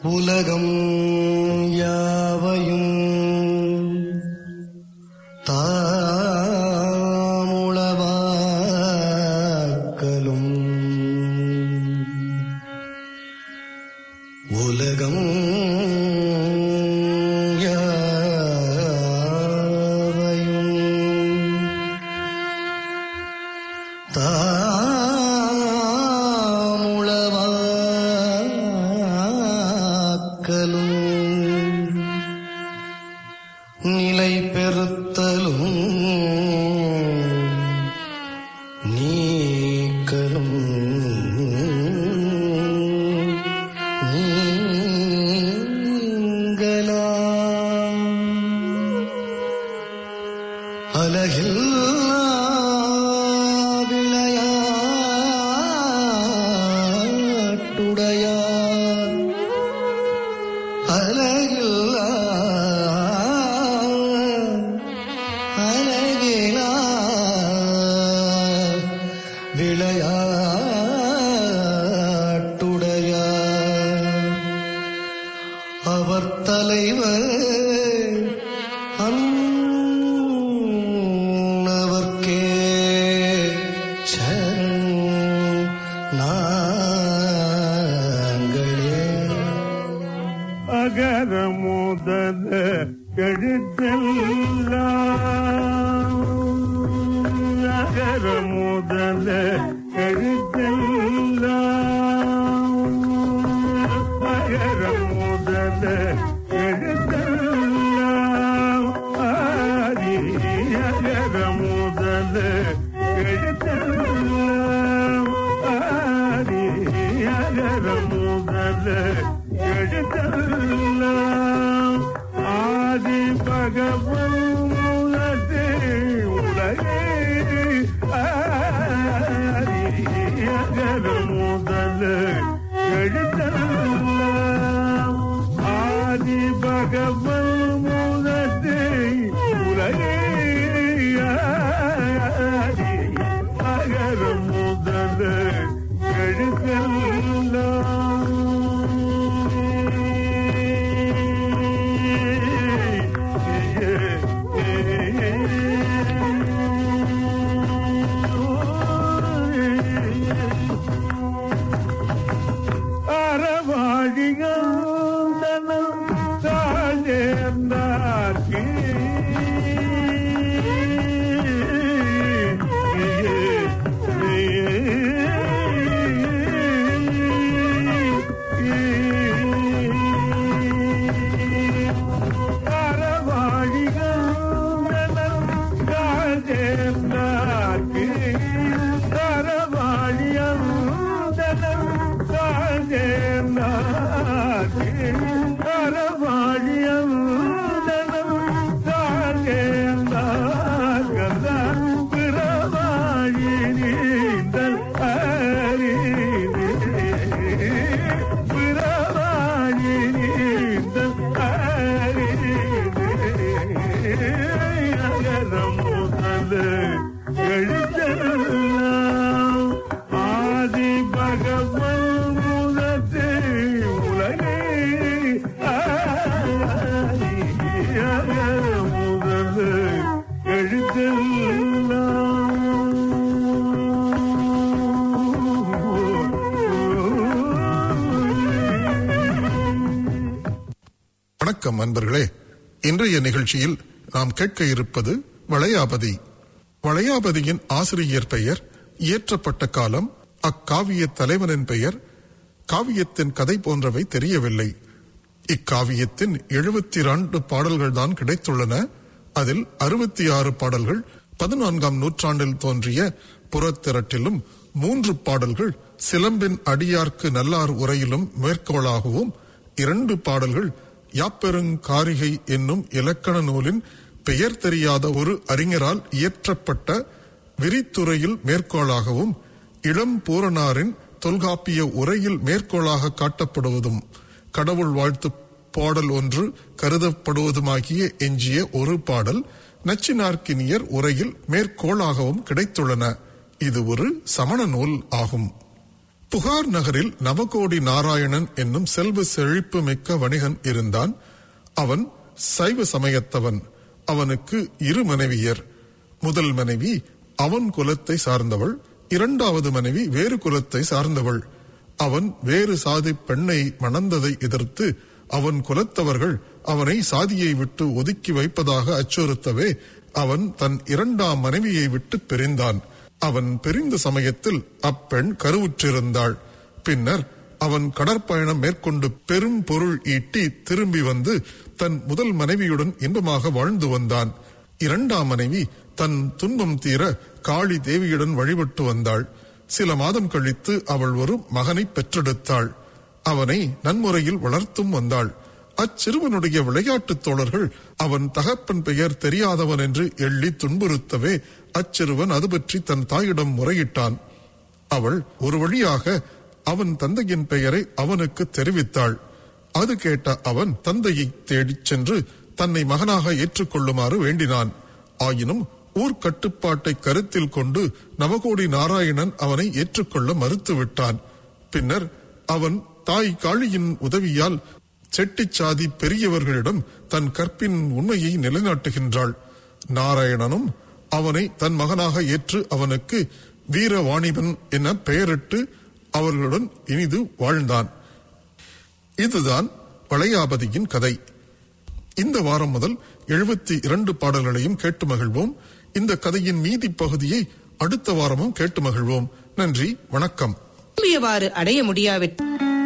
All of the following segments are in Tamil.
உலகம் யாவையும் தாமுளவாக்கலும் உலகம் யாவையும் தாமுளவாக்கலும் நிலை பெறுத்தலும் நீக்கலும் நீங்கலாம் அலகில்லா விளையாட்டுடையார் அலகில்லா விளையாட்டுடையார் அவர் தலைவர் அன்னவர்க்கே சரண் நாங்களே. அகர முதல எழுத்தெல்லாம் அகர முதல எழுத்தெல்லாம் அகர முதல எழுத்தெல்லாம் ஆதி அகர முதல எழுத்தெல்லாம் ஆதி அகர முதல எழுத்தெல்லாம் ஆதி பகவன் மூலத்தே உலகே ஆதி அகர முதல எழுத்தெல்லாம் ஆதி பகவன் மூலத்தே உலகே ஆதி அகர முதல எழுத்தெல்லாம் வணக்கம் அன்பர்களே. இன்றைய நிகழ்ச்சியில் நாம் கேட்க இருப்பது வளையாபதி. வளையாபதியின் ஆசிரியர் பெயர், இயற்றப்பட்ட காலம், அக்காவிய தலைவனின் பெயர், காவியத்தின் கதை போன்றவை தெரியவில்லை. இக்காவியத்தின் 72 பாடல்கள் தான் கிடைத்துள்ளன. அதில் 66 பாடல்கள் 14ஆம் நூற்றாண்டில் தோன்றிய புறத்திரட்டிலும், 3 பாடல்கள் சிலம்பின் அடியார்க்கு நல்லார் உரையிலும் மேற்கோளாகவும், 2 பாடல்கள் யாப்பெருங்காரிகை என்னும் இலக்கண நூலின் பெயர் தெரியாத ஒரு அறிஞரால் இயற்றப்பட்ட விரித்துரையில் மேற்கோளாகவும், இளம் பூரணாரின் தொல்காப்பிய உரையில் மேற்கோளாக காட்டப்படுவதும், கடவுள் வாழ்த்து பாடல் ஒன்று கருதப்படுவதுமாகிய எஞ்சிய ஒரு பாடல் நச்சினார்க்கினியர் உரையில் மேற்கோளாகவும் கிடைத்துள்ளன. இது ஒரு சமண நூல் ஆகும். புகார் நகரில் நவகோடி நாராயணன் என்னும் செல்வ செழிப்பு மிக்க வணிகன் இருந்தான். அவன் சைவ சமயத்தவன். அவனுக்கு 2 மனைவியர். முதல் மனைவி அவன் குலத்தை சார்ந்தவள், 2வது மனைவி வேறு குலத்தை சார்ந்தவள். அவன் வேறு சாதி பெண்ணை மணந்ததை எதிர்த்து அவன் குலத்தவர்கள் அவனை சாதியை விட்டு ஒதுக்கி வைப்பதாக அச்சுறுத்தவே அவன் தன் 2ஆம் மனைவியை விட்டு பிரிந்தான். அவன் பிரிந்த சமயத்தில் அப்பெண் கருவுற்றிருந்தாள். பின்னர் அவன் கடற்பயணம் மேற்கொண்டு பெரும் பொருள் ஈட்டி திரும்பி வந்து தன் முதல் மனைவியுடன் இன்பமாக வாழ்ந்து வந்தான். 2ஆம் மனைவி தன் துன்பம் தீர காளி தேவியுடன் வழிபட்டு வந்தாள். சில மாதம் கழித்து அவள் ஒரு மகனை பெற்றெடுத்தாள். அவனை நன்முறையில் வளர்த்தும் வந்தாள். அச்சிறுவனுடைய விளையாட்டு தோழர்கள் அவன் தகப்பன் பெயர் தெரியாதவன் என்று எள்ளி துன்புறுத்தவே அச்சிறுவன் அது பற்றி தன் தாயிடம் முறையிட்டான். அவள் ஒரு வழியாக அவன் தந்தையின் பெயரை அவனுக்கு தெரிவித்தாள். அது கேட்ட அவன் தந்தையை தேடிச் சென்று தன்னை மகனாக ஏற்றுக்கொள்ளுமாறு வேண்டினான். ஆயினும் ஊர்க்கட்டுப்பாட்டை கருத்தில் கொண்டு நவகோடி நாராயணன் அவனை ஏற்றுக்கொள்ள மறுத்துவிட்டான். பின்னர் அவன் தாய் காளியின் உதவியால் செட்டிச்சாதி பெரியவர்களிடம் தன் கற்பின் உண்மையை நிலைநாட்டுகின்றாள். நாராயணனும் அவனை தன் மகனாக ஏற்று அவனுக்கு வீரவாணிபன் என பெயரிட்டு அவர்களுடன் இனிது வாழ்ந்தான். இதுதான் வளையாபதியின் கதை. இந்த வாரம் முதல் 72 பாடல்களையும் கேட்டு மகிழ்வோம். இந்த கதையின் மீதி பகுதியை அடுத்த வாரமும் கேட்டு மகிழ்வோம். நன்றி, வணக்கம். விரும்பியவாறு அடைய முடியாவிட்டால்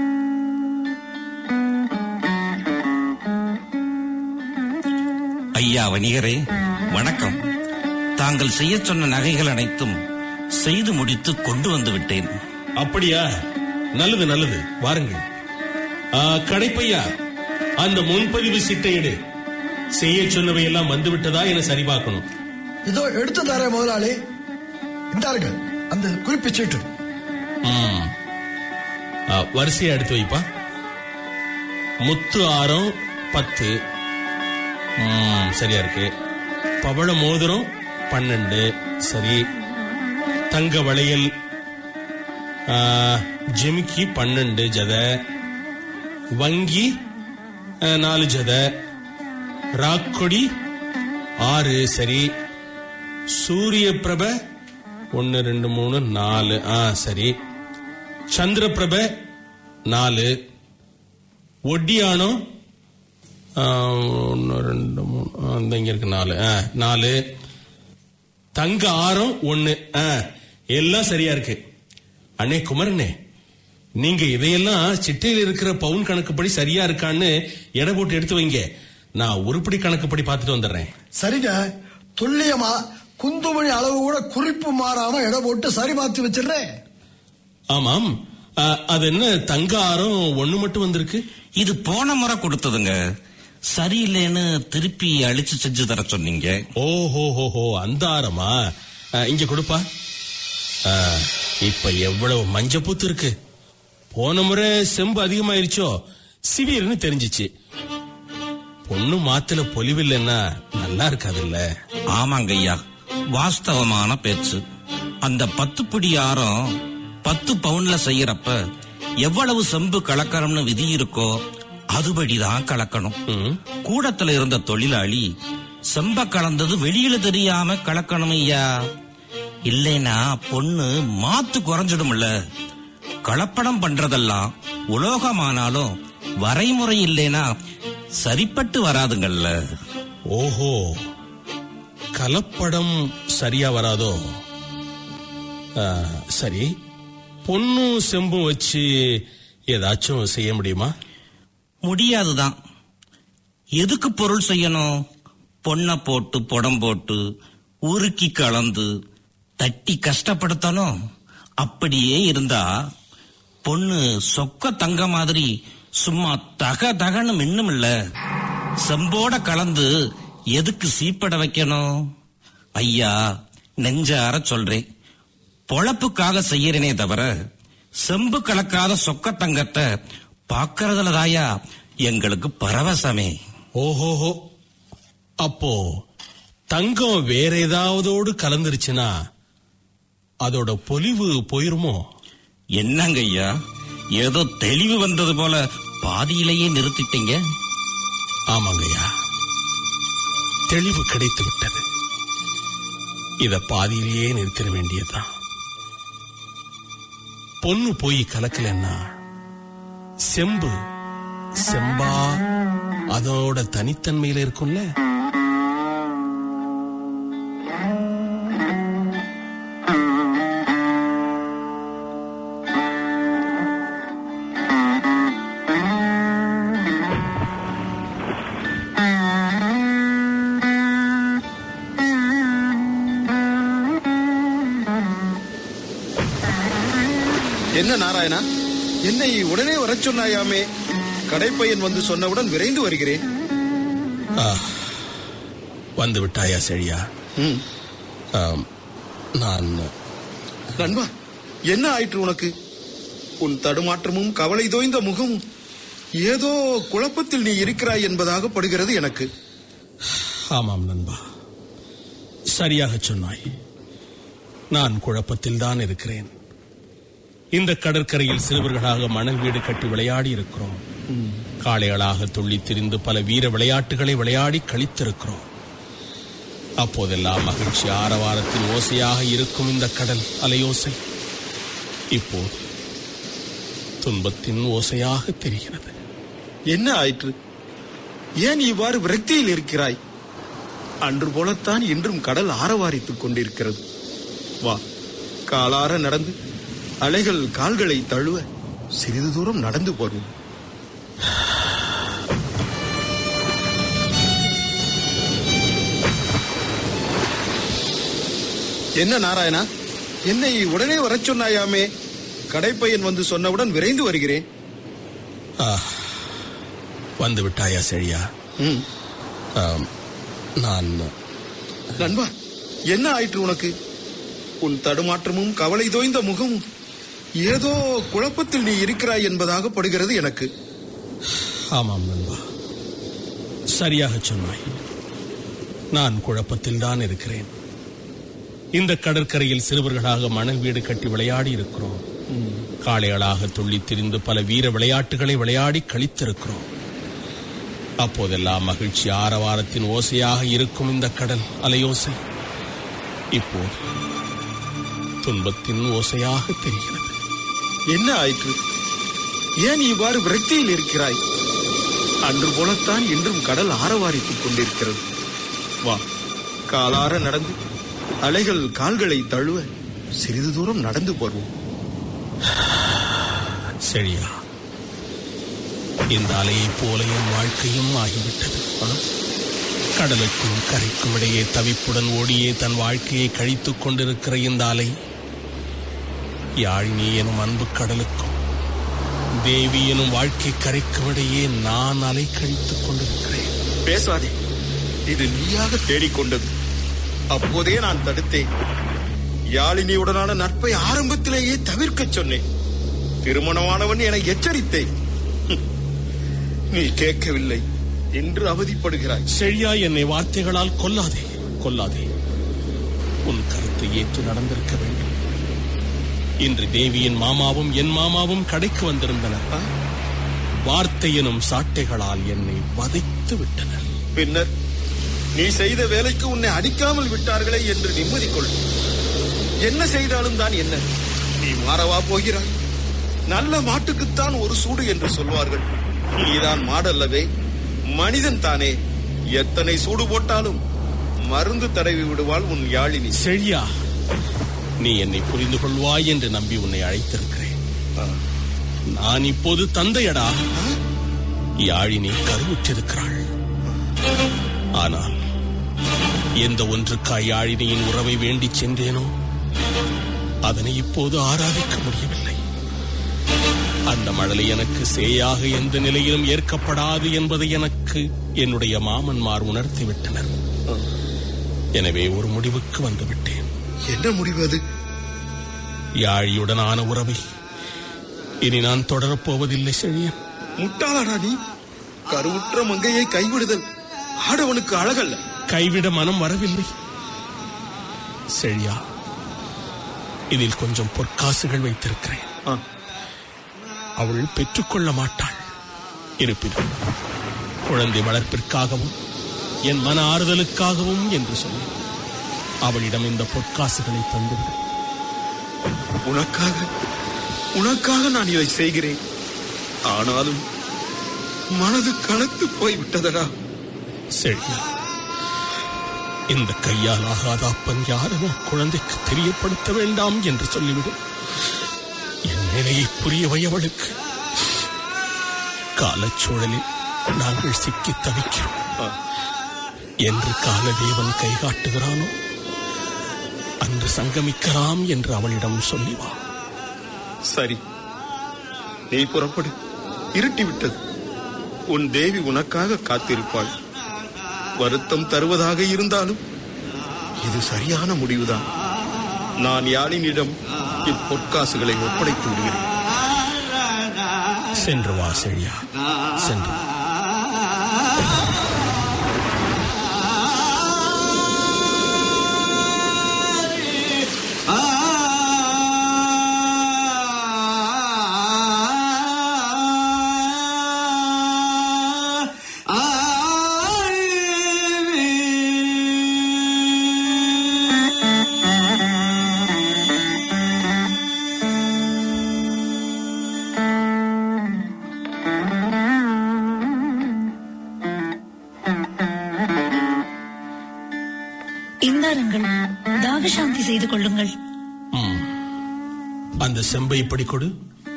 ஐயா வணிகரே வணக்கம். தாங்கள் செய்ய சொன்ன நகைகள் அனைத்தும் செய்து முடித்து கொண்டு வந்து விட்டேன். அப்படியா? நல்லது நல்லது, வாருங்கள். கடைப்பையா, அந்த முன்பதிவு சீட்டையிடு. செய்ய சொன்னவை எல்லாம் வந்து விட்டதா என சரிபார்க்கணும். இதோ எடுத்து தர முதலாளி. இந்தார்கள் அந்த குறிப்பு சீட்டு. வரிசையா எடுத்து வைப்பா. முத்து ஆரம் 10 சரியா இருக்கு. பவள மோதிரம் 12 சரி. தங்க வளையல் ஜிமிக்கி 12 ஜத. வங்கி 4 ஜத. ராக்கொடி 6 சரி. சூரிய பிரப 1 2 3 4 சரி. சந்திர பிரப 4. ஒட்டியானம் 1 2 3 இங்க இருக்கு 4. தங்க ஆரம் 1 எல்லாம் சரியா இருக்கு. அண்ணே குமரனே, நீங்க இதையெல்லாம் சிட்டையில் இருக்கிற பவுன் கணக்குப்படி சரியா இருக்கான்னு எடை போட்டு எடுத்து வைங்க. நான் உருப்படி கணக்குப்படி பார்த்துட்டு வந்துடுறேன். சரிங்க, துல்லியமா குந்துமணி அளவு கூட குறிப்பு மாறாம எடை போட்டு சரி பார்த்து வச்சிடுறேன். ஆமாம், அது என்ன தங்க ஆரம் 1 மட்டும் வந்திருக்கு? இது போன முறை கொடுத்ததுங்க, சரியில்லைன்னு திருப்பி அழிச்சு செஞ்சு தர சொன்னீங்க. ஓஹோ, அந்த ஆரமா? இங்க கொடுப்பா. இப்ப எவ்வளவு மஞ்ச பூத்து இருக்கு. போன முறை செம்பு அதிகமாயிருச்சோ சிவியர்னு தெரிஞ்சிச்சு. பொண்ணு மாத்துல பொலிவில்லைன்னா நல்லா இருக்காது இல்ல? ஆமாங்க ஐயா, வாஸ்தவமான பேச்சு. அந்த 10 பிடி ஆரம் 10 பவுன்ல செய்யறப்ப எவ்வளவு செம்பு கலக்கணும்னு விதி இருக்கோ அதுபடிதான் கலக்கணும். கூடத்துல இருந்த தொழிலாளி செம்ப கலந்தது வெளியில தெரியாம கலக்கணும் ஐயா. இல்லைன்னா பொண்ணு மாத்து குறைஞ்சிடும்ல. கலப்படம் பண்றதெல்லாம் உலோகமானாலும் வரைமுறை இல்லைன்னா சரிப்பட்டு வராதுங்கள்ல. ஓஹோ, கலப்படம் சரியா வராதோ? சரி, பொண்ணும் செம்பும் வச்சு ஏதாச்சும் செய்ய முடியுமா? முடியாதுதான். எதுக்கு பொருள் செய்யணும்? பொண்ணை போட்டு புடம் போட்டு உருக்கி கலந்து தட்டி கஷ்டப்படுத்தணும். அப்படியே இருந்தா பொண்ணு சொக்க தங்க மாதிரி சும்மா தகன்னு மின்னும் இல்ல. செம்போட கலந்து எதுக்கு சீப்பட வைக்கணும்? ஐயா, நெஞ்சார சொல்றேன், பொழப்புக்காக செய்யறேனே தவிர செம்பு கலக்காத சொக்க தங்கத்தை பாக்கிறதுலதாயா எங்களுக்கு பரவசமே. ஓஹோஹோ, அப்போ தங்கம் வேற ஏதாவதோடு கலந்துருச்சுன்னா அதோட பொலிவு போயிருமோ? என்னங்க ஐயா, ஏதோ தெளிவு வந்தது போல பாதியிலேயே நிறுத்திட்டீங்க. ஆமாங்கய்யா, தெளிவு கிடைத்து விட்டது. இத பாதியிலேயே நிறுத்திட வேண்டியதுதான். பொண்ணு போய் கலக்கலன்னா செம்பு செம்பா அதோட தனித்தன்மையில இருக்கும்ல. என்ன நாராயணா, என்னை உடனே வரச் சொன்னாயாமே? கடைப்பையன் வந்து சொன்னவுடன் விரைந்து வருகிறேன். வந்து விட்டாயா செழியா? நான் நண்பா, என்ன ஆயிற்று உனக்கு? உன் தடுமாற்றமும் கவலை தோய்ந்த முகமும் ஏதோ குழப்பத்தில் நீ இருக்கிறாய் என்பதாக படுகிறது எனக்கு. ஆமாம் நண்பா, சரியாக சொன்னாய். நான் குழப்பத்தில் தான் இருக்கிறேன். இந்த கடற்கரையில் சிறுவர்களாக மணல் வீடு கட்டி விளையாடி இருக்கிறோம். காளைகளாக துள்ளி திரிந்து பல வீர விளையாட்டுகளை விளையாடி கழித்திருக்கிறோம். அப்போதெல்லாம் மகிழ்ச்சி ஆரவாரத்தின் ஓசையாக இருக்கும் இந்த கடல் அலையோசை இப்போது துன்பத்தின் ஓசையாக தெரிகிறது. என்ன ஆயிற்று? ஏன் இவ்வாறு விரக்தியில் இருக்கிறாய்? அன்று போலத்தான் இன்றும் கடல் ஆரவாரித்துக் கொண்டிருக்கிறது. வா, காலார நடந்து அலைகள் கால்களை தழுவ சிறிது தூரம் நடந்து போவோம். என்ன நாராயணா, என்னை உடனே வரச் சொன்னாயாமே? கடைப்பையன் வந்து சொன்னவுடன் விரைந்து வருகிறேன். வந்து விட்டாயா செழியா? நான் நண்பா, என்ன ஆயிற்று உனக்கு? உன் தடுமாற்றமும் கவலை தோய்ந்த முகமும் ஏதோ குழப்பத்தில் நீ இருக்கிறாய் என்பதாக படுகிறது எனக்கு. ஆமாம் நண்பா, சரியாக சொன்னாய். நான் குழப்பத்தில் தான் இருக்கிறேன். இந்த கடற்கரையில் சிறுவர்களாக மணல் வீடு கட்டி விளையாடி இருக்கிறோம். காளைகளாக துள்ளி திரிந்து பல வீர விளையாட்டுகளை விளையாடி கழித்திருக்கிறோம். அப்போதெல்லாம் மகிழ்ச்சி ஆரவாரத்தின் ஓசையாக இருக்கும் இந்த கடல் அலையோசை இப்போது துன்பத்தின் ஓசையாக தெரிகிறது. என்ன ஆயிற்று? ஏன் இவ்வாறு விரக்தியில் இருக்கிறாய்? அன்று போலத்தான் இன்றும் கடல் ஆரவாரித்துக் கொண்டிருக்கிறது. வா, காலார நடந்து அலைகள் கால்களை தழுவ சிறிது தூரம் நடந்து போவோம். செழியா, இந்த அலையைப் போல என் வாழ்க்கையும் ஆகிவிட்டது. கடலுக்கும் கரைக்கும் இடையே தவிப்புடன் ஓடியே தன் வாழ்க்கையை கழித்துக் கொண்டிருக்கிற இந்த அலை யாழினி எனும் அன்பு கடலுக்கும் தேவி எனும் வாழ்க்கை கரைக்கும் இடையே நான் அலை கழித்துக் கொண்டிருக்கிறேன். பேசாதே, இது நீயாக தேடிக்கொண்டது. அப்போதே நான் தடுத்தேன். யாழினியுடனான நட்பை ஆரம்பத்திலேயே தவிர்க்க சொன்னேன். திருமணமானவன் என எச்சரித்தேன். நீ கேட்கவில்லை. என்று அவதிப்படுகிறாய். செழியா, என்னை வார்த்தைகளால் கொல்லாதே, கொல்லாதே. உன் கருத்தை ஏற்று நடந்திருக்க வேண்டும். இன்று தேவியின் மாமாவும் என் மாமாவும் கடைக்கு வந்திருந்தனர். வார்த்தை எனும் சாட்டைகளால் என்னை வதைத்து விட்டனர். பின்னர் நீ செய்த வேலைக்கு உன்னை அடிக்காமல் விட்டார்களே என்று நிம்மதி கொள். என்ன செய்தாலும் தான் என்ன, நீ மாறவா போகிறாய்? நல்ல மாட்டுக்குத்தான் ஒரு சூடு என்று சொல்வார்கள். நீதான் மாடல்லவே, மனிதன் தானே. எத்தனை சூடு போட்டாலும் மருந்து தடவி விடுவாள் உன் யாழினி. செழியா, நீ என்னை புரிந்து கொள்வாய் என்று நம்பி உன்னை அழைத்திருக்கிறேன். நான் இப்போது தந்தையடா. யாழினி கருவுற்றிருக்கிறாள். ஆனால் எந்த ஒன்றுக்காய் யாழினியின் உறவை வேண்டி சென்றேனோ அதனை இப்போது ஆராதிக்க முடியவில்லை. அந்த மழலை எனக்கு சேயாக எந்த நிலையிலும் ஏற்கப்படாது என்பதை எனக்கு என்னுடைய மாமன்மார் உணர்த்திவிட்டனர். எனவே ஒரு முடிவுக்கு வந்துவிட்டேன். என்ன முடிவு அது? யாழியுடனான உறவை இனி நான் தொடரப்போவதில்லை. செழியன், முட்டாளடா நீ. கருவுற்ற மங்கையை கைவிடுதல் ஆடவனுக்கு அழகல்ல. கைவிட மனம் வரவில்லை. செழியா, இதில் கொஞ்சம் பொற்காசுகள் வைத்திருக்கிறேன். அவள் பெற்றுக்கொள்ள மாட்டாள். இருப்பினும் குழந்தை வளர்ப்பிற்காகவும் என் மன ஆறுதலுக்காகவும் என்று சொல்லி அவளிடம் இந்த பொற்காசுகளை தந்துவிடும். உனக்காக நான் இதை செய்கிறேன். ஆனாலும் மனது கனத்து போய்விட்டதடா. செழியா, இந்த கையால் ஆகாத அப்பன் யாரும் குழந்தைக்கு தெரியப்படுத்த வேண்டாம் என்று சொல்லிவிடும். என் நிலையை புரியவை அவளுக்கு. காலச்சூழலில் நாங்கள் சிக்கி தவிக்கிறோம். என்று காலதேவன் கை காட்டுகிறானோ அன்று சங்கமிக்கலாம் என்று அவளிடம் சொல்லிவா. சரி, நீ புறப்படு. இருட்டிவிட்டது. உன் தேவி உனக்காக காத்திருப்பாள். வருத்தம் தருவதாக இருந்தாலும் இது சரியான முடிவுதான். நான் யாழினிடம் இப்பொற்காசுகளை ஒப்படைத்து விடுகிறேன். சென்று வா செழியா, சென்று. சாந்தி செய்து கொள்ளுங்கள். அந்த செம்பை இப்படி கொடு.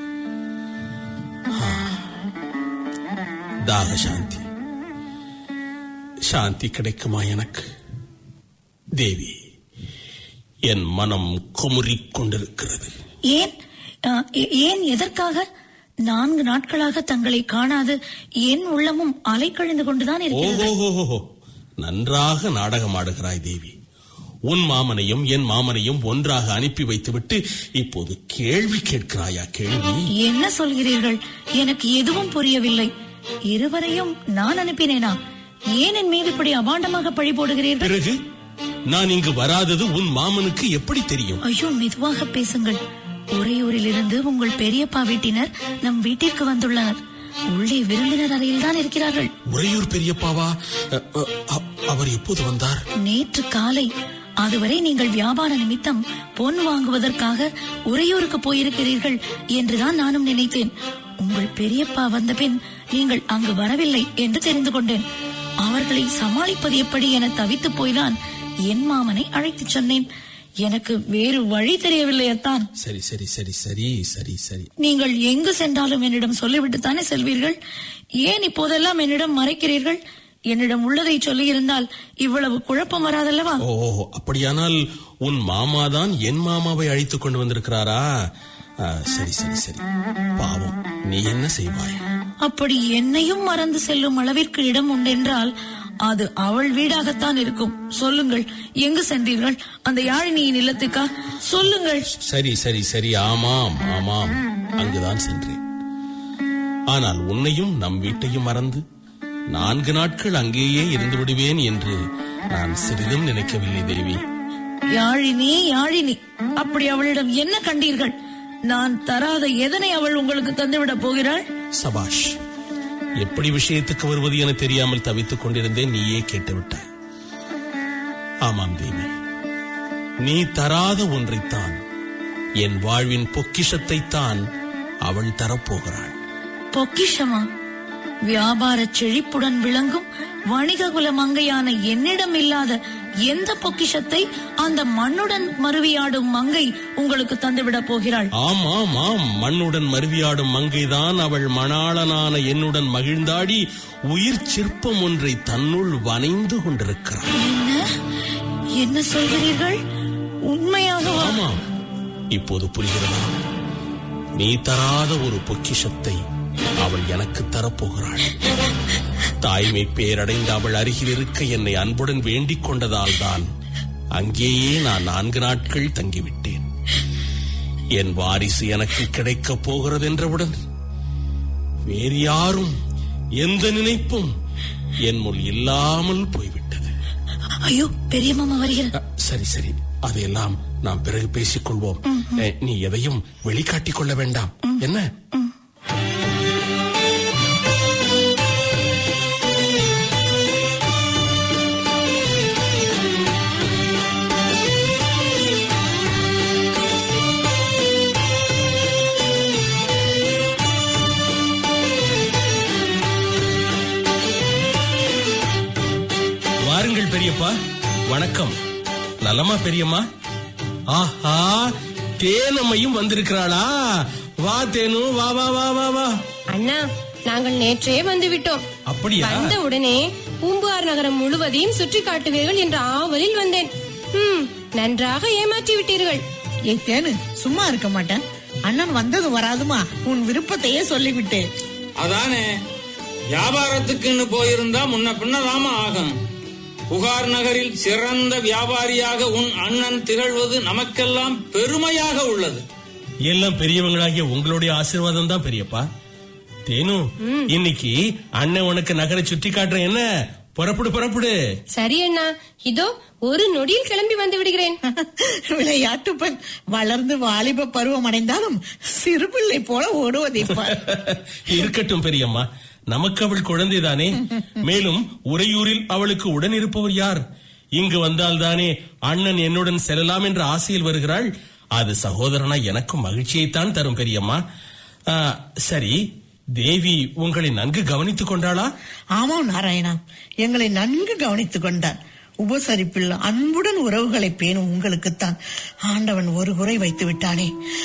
தாக சாந்தி. சாந்தி கிடைக்குமா எனக்கு? தேவி, என் மனம் குமுறிக் கொண்டிருக்கிறது. ஏன் எதற்காக? 4 நாட்களாக தங்களை காணாது என் உள்ளமும் அலைக்கழிந்து கொண்டுதான் இருக்கிறது. ஓஹோ, நன்றாக நாடகம் ஆடுகிறாய் தேவி. உன் மாமனையும் என் மாமனையும் ஒன்றாக அனுப்பி வைத்துவிட்டு இப்போது கேள்வி கேட்கிறாயா? கேள்வி என்ன சொல்கிறீர்கள்? எனக்கு எதுவும் புரியவில்லை. இருவரையும் நான் அனுப்பினேனா? ஏன் என் மீது இப்படி அபாண்டமாக பழி போடுகிறீர்கள்? பிறகு நான் இங்கு வராதது உன் மாமனுக்கு எப்படி தெரியும்? ஐயோ, மெதுவாக பேசுங்கள். உறையூரிலிருந்து உங்கள் பெரியப்பா வீட்டினர் நம் வீட்டிற்கு வந்துள்ளனர். உள்ளே விருந்தினர் அறையில் தான் இருக்கிறார்கள். உறையூர் பெரியப்பாவா? அவர் எப்போது வந்தார்? நேற்று காலை. அதுவரை நீங்கள் வியாபார நிமித்தம் பொன் வாங்குவதற்காக உறையூருக்கு போயிருக்கிறீர்கள் என்றுதான் நானும் நினைத்தேன். உங்கள் பெரியப்பா வந்த பின் நீங்கள் அங்கு வரவில்லை என்று தெரிந்து கொண்டேன். அவர்களை சமாளிப்பது எப்படி என தவித்து போய்தான் என் மாமனை அழைத்து சொன்னேன். எனக்கு வேறு வழி தெரியவில்லையத்தான். சரி சரி சரி சரி சரி சரி நீங்கள் எங்கு சென்றாலும் என்னிடம் சொல்லிவிட்டு தானே செல்வீர்கள். ஏன் இப்போதெல்லாம் என்னிடம் மறைக்கிறீர்கள்? என்னிடம் உள்ளதை சொல்லி இருந்தால் இவ்வளவு குழப்பம் வராதல்லவா? ஓ, அப்படியானால் உன் மாமாதான் என் மாமாவை அழைத்துக் கொண்டு வந்திருக்கிறாரா? சரி சரி சரி, பாவம், நீ என்ன செய்வாய்? அப்படி என்னையும் மறந்து செல்லும் அளவிற்கு இடம் உண்டென்றால் அது அவள் வீடாகத்தான் இருக்கும். சொல்லுங்கள், எங்கு சென்றீர்கள்? அந்த யாழினியின் இல்லத்துக்கா? சொல்லுங்கள். சரி சரி சரி, ஆமாம் ஆமாம், அங்குதான் சென்றேன். ஆனால் உன்னையும் நம் வீட்டையும் மறந்து 4 நாட்கள் அங்கேயே இருந்து விடுவேன் என்று நான் சிறிதும் நினைக்கவில்லை தேவி. யாழினி, யாழினி, அப்படி அவளிடம் என்ன கண்டீர்கள்? நான் தராத எதனை அவள் உங்களுக்கு தந்துவிடப் போகிறாள்? சபாஷ், எப்படி விஷயத்துக்கு வருவது என தெரியாமல் தவித்துக் கொண்டிருந்தேன், நீயே கேட்டுவிட்டாய். ஆமாம் தேவி, நீ தராத ஒன்றைத்தான், என் வாழ்வின் பொக்கிஷத்தைத்தான் அவள் தரப்போகிறாள். பொக்கிஷமா? வியாபார செழிப்புடன் விளங்கும் வணிக குல மங்கையான என்னிடம் இல்லாத எந்த பொக்கிஷத்தை அந்த மண்ணுடன் மருவியாடும் மங்கை உங்களுக்கு தந்துவிடப் போகிறாள்? ஆமாம் ஆம், மண்ணுடன் மருவியாடும் மங்கைதான் அவள் மணாளனான என்னுடன் மகிழ்ந்தாடி உயிர் சிற்பம் ஒன்றை தன்னுள் வனைந்து கொண்டிருக்கிறாள். என்ன சொல்கிறீர்கள்? உண்மையாகவா? ஆமாம், இப்போது புரிகிறதா? நீ தராத ஒரு பொக்கிஷத்தை அவள் எனக்கு தரப்போகிறாள். தாய்மை பேரடைந்து அவள் அருகில் இருக்க என்னை அன்புடன் வேண்டிக் கொண்டதால் தான் அங்கேயே நான் 4 நாட்கள் தங்கிவிட்டேன். என் வாரிசு எனக்கு கிடைக்கப் போகிறது என்றவுடன் வேறு யாரும் எந்த நினைப்பும் என் முள் இல்லாமல் போய்விட்டது. ஐயோ, பெரிய மாமா வருகிறார். சரி சரி, அதையெல்லாம் நாம் பிறகு பேசிக் கொள்வோம். நீ எதையும் வெளிக்காட்டிக் கொள்ள வேண்டாம். என்ன? வாருங்கள் பெரியப்பா. வணக்கம். நலமா பெரியம்மா? ஆஹா, தேனம்மையும் வந்திருக்கிறாளா? வா தேனு, வா வா வா வா வா. அண்ணா, நாங்கள் நேற்றே வந்து விட்டோம். அப்படியா? வந்த உடனே பூம்புகார் நகரம் முழுவதையும் சுற்றி காட்டுவீர்கள் என்ற ஆவலில் வந்தேன். நன்றாக ஏமாற்றி விட்டீர்கள். ஏய் தேனு, சும்மா இருக்க மாட்டேன். அண்ணன் வந்தது வராதுமா, உன் விருப்பத்தையே சொல்லிவிட்டேன். அதானே, வியாபாரத்துக்குன்னு போயிருந்தா முன்ன பின்னதாமா ஆகும். புகார் நகரில் சிறந்த வியாபாரியாக உன் அண்ணன் திகழ்வது நமக்கெல்லாம் பெருமையாக உள்ளது. எல்லாம் பெரியவங்களாகிய உங்களுடைய ஆசீர்வாதம் தான் பெரியப்பா. தேனு, இன்னைக்கு அண்ணன் உனக்கு நகரை சுற்றி காட்டுறேன். என்ன? புறப்படு புறப்படு. சரி அண்ணா, இதோ ஒரு நொடியில் கிளம்பி வந்து விடுகிறேன். விளையாட்டு பெண் வளர்ந்து வாலிப பருவம் அடைந்தாலும் சிறுபிள்ளை போல ஓடுவதை இருக்கட்டும் பெரியம்மா, நமக்கு அவள் குழந்தைதானே. மேலும் உறையூரில் அவளுக்கு உடன் இருப்பவர் யார்? இங்கு வந்தால் தானே அண்ணன் என்னுடன் செல்லலாம் என்ற ஆசையில் வருகிறாள். அது சகோதரனா எனக்கும் மகிழ்ச்சியைத்தான் தரும் பெரியம்மா. சரி, தேவி உங்களை நன்கு கவனித்துக் கொண்டாளா? ஆமாம் நாராயணா, எங்களை நன்கு கவனித்துக் கொண்டார். உபசரிப்பில் அன்புடன் உறவுகளை பேணும் உங்களுக்குத்தான் ஆண்டவன் ஒரு குறை வைத்து விட்டானே,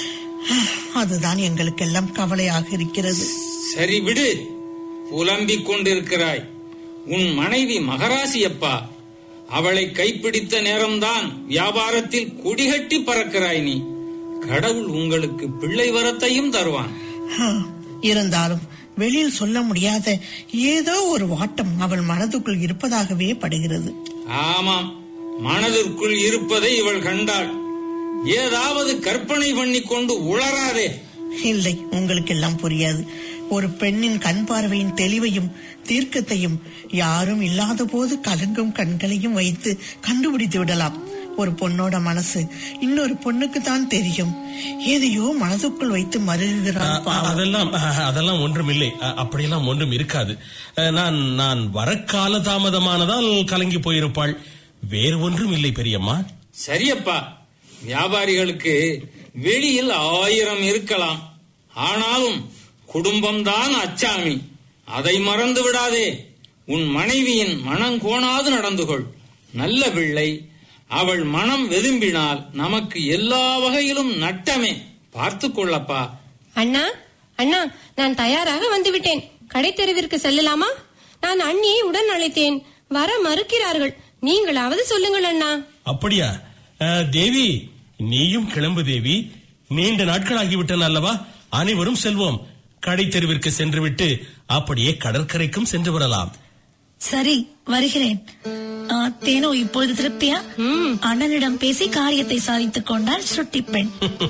அதுதான் எங்களுக்கெல்லாம் கவலையாக இருக்கிறது. சரி விடு, புலம்பிக் கொண்டிருக்கிறாய். உன் மனைவி மகராசி அப்பா, அவளை கைப்பிடித்த நேரம்தான் வியாபாரத்தில் கொடிகட்டி பறக்கிறாய் நீ. கடவுள் உங்களுக்கு பிள்ளை வரத்தையும் தருவான். இருந்தாலும் வெளியில் சொல்ல முடியாத ஏதோ ஒரு வாட்டம் அவள் மனதுக்குள் இருப்பதாகவே படுகிறது. ஆமாம், மனதிற்குள் இருப்பதை இவள் கண்டாள். ஏதாவது கற்பனை பண்ணி கொண்டு உளராதே. இல்லை, உங்களுக்கு எல்லாம் புரியாது. ஒரு பெண்ணின் கண் பார்வையின் தெளிவையும் தீர்க்கத்தையும் யாரும் இல்லாத போது கலங்கும் கண்களையும் வைத்து கண்டுபிடித்து விடலாம். ஒரு பொண்ணோட மனசு இன்னொரு பொண்ணுக்கு தான் தெரியும். எதையோ மனதுக்குள் வைத்து மருகுகிறான். அதெல்லாம் ஒன்றும் இல்லை, அப்படியெல்லாம் ஒன்றும் இருக்காது. நான் வர கால தாமதமானதால் கலங்கி போயிருப்பாள், வேறு ஒன்றும் இல்லை பெரியம்மா. சரியப்பா, வியாபாரிகளுக்கு வெளியில் 1000 இருக்கலாம், ஆனாலும் குடும்பம்தான் அச்சாமி. அதை மறந்து விடாதே. உன் மனைவியின் மனம் கோணாது நடந்து கொள். நல்ல பிள்ளை, அவள் மனம் வெதும்பினால் நமக்கு எல்லா வகையிலும் நட்டமே. பார்த்து கொள்ளப்பா. அண்ணா, அண்ணா, நான் தயாராக வந்துவிட்டேன். கடைத்தெருவிற்கு செல்லலாமா? நான் அண்ணியை உடன் அழைத்தேன், வர மறுக்கிறார்கள். நீங்களாவது சொல்லுங்கள் அண்ணா. அப்படியா? தேவி, நீயும் கிளம்பு தேவி. நீண்ட நாட்கள் ஆகிவிட்டன அல்லவா? அனைவரும் செல்வோம். கடை தெருவிற்கு சென்று விட்டு அப்படியே கடற்கரைக்கும் சென்று வரலாம். சரி, வருகிறேன். தேனோ, இப்பொழுது திருப்தியா? அண்ணனிடம் பேசி காரியத்தை சாதித்துக் கொண்டால் சுட்டி பெண்.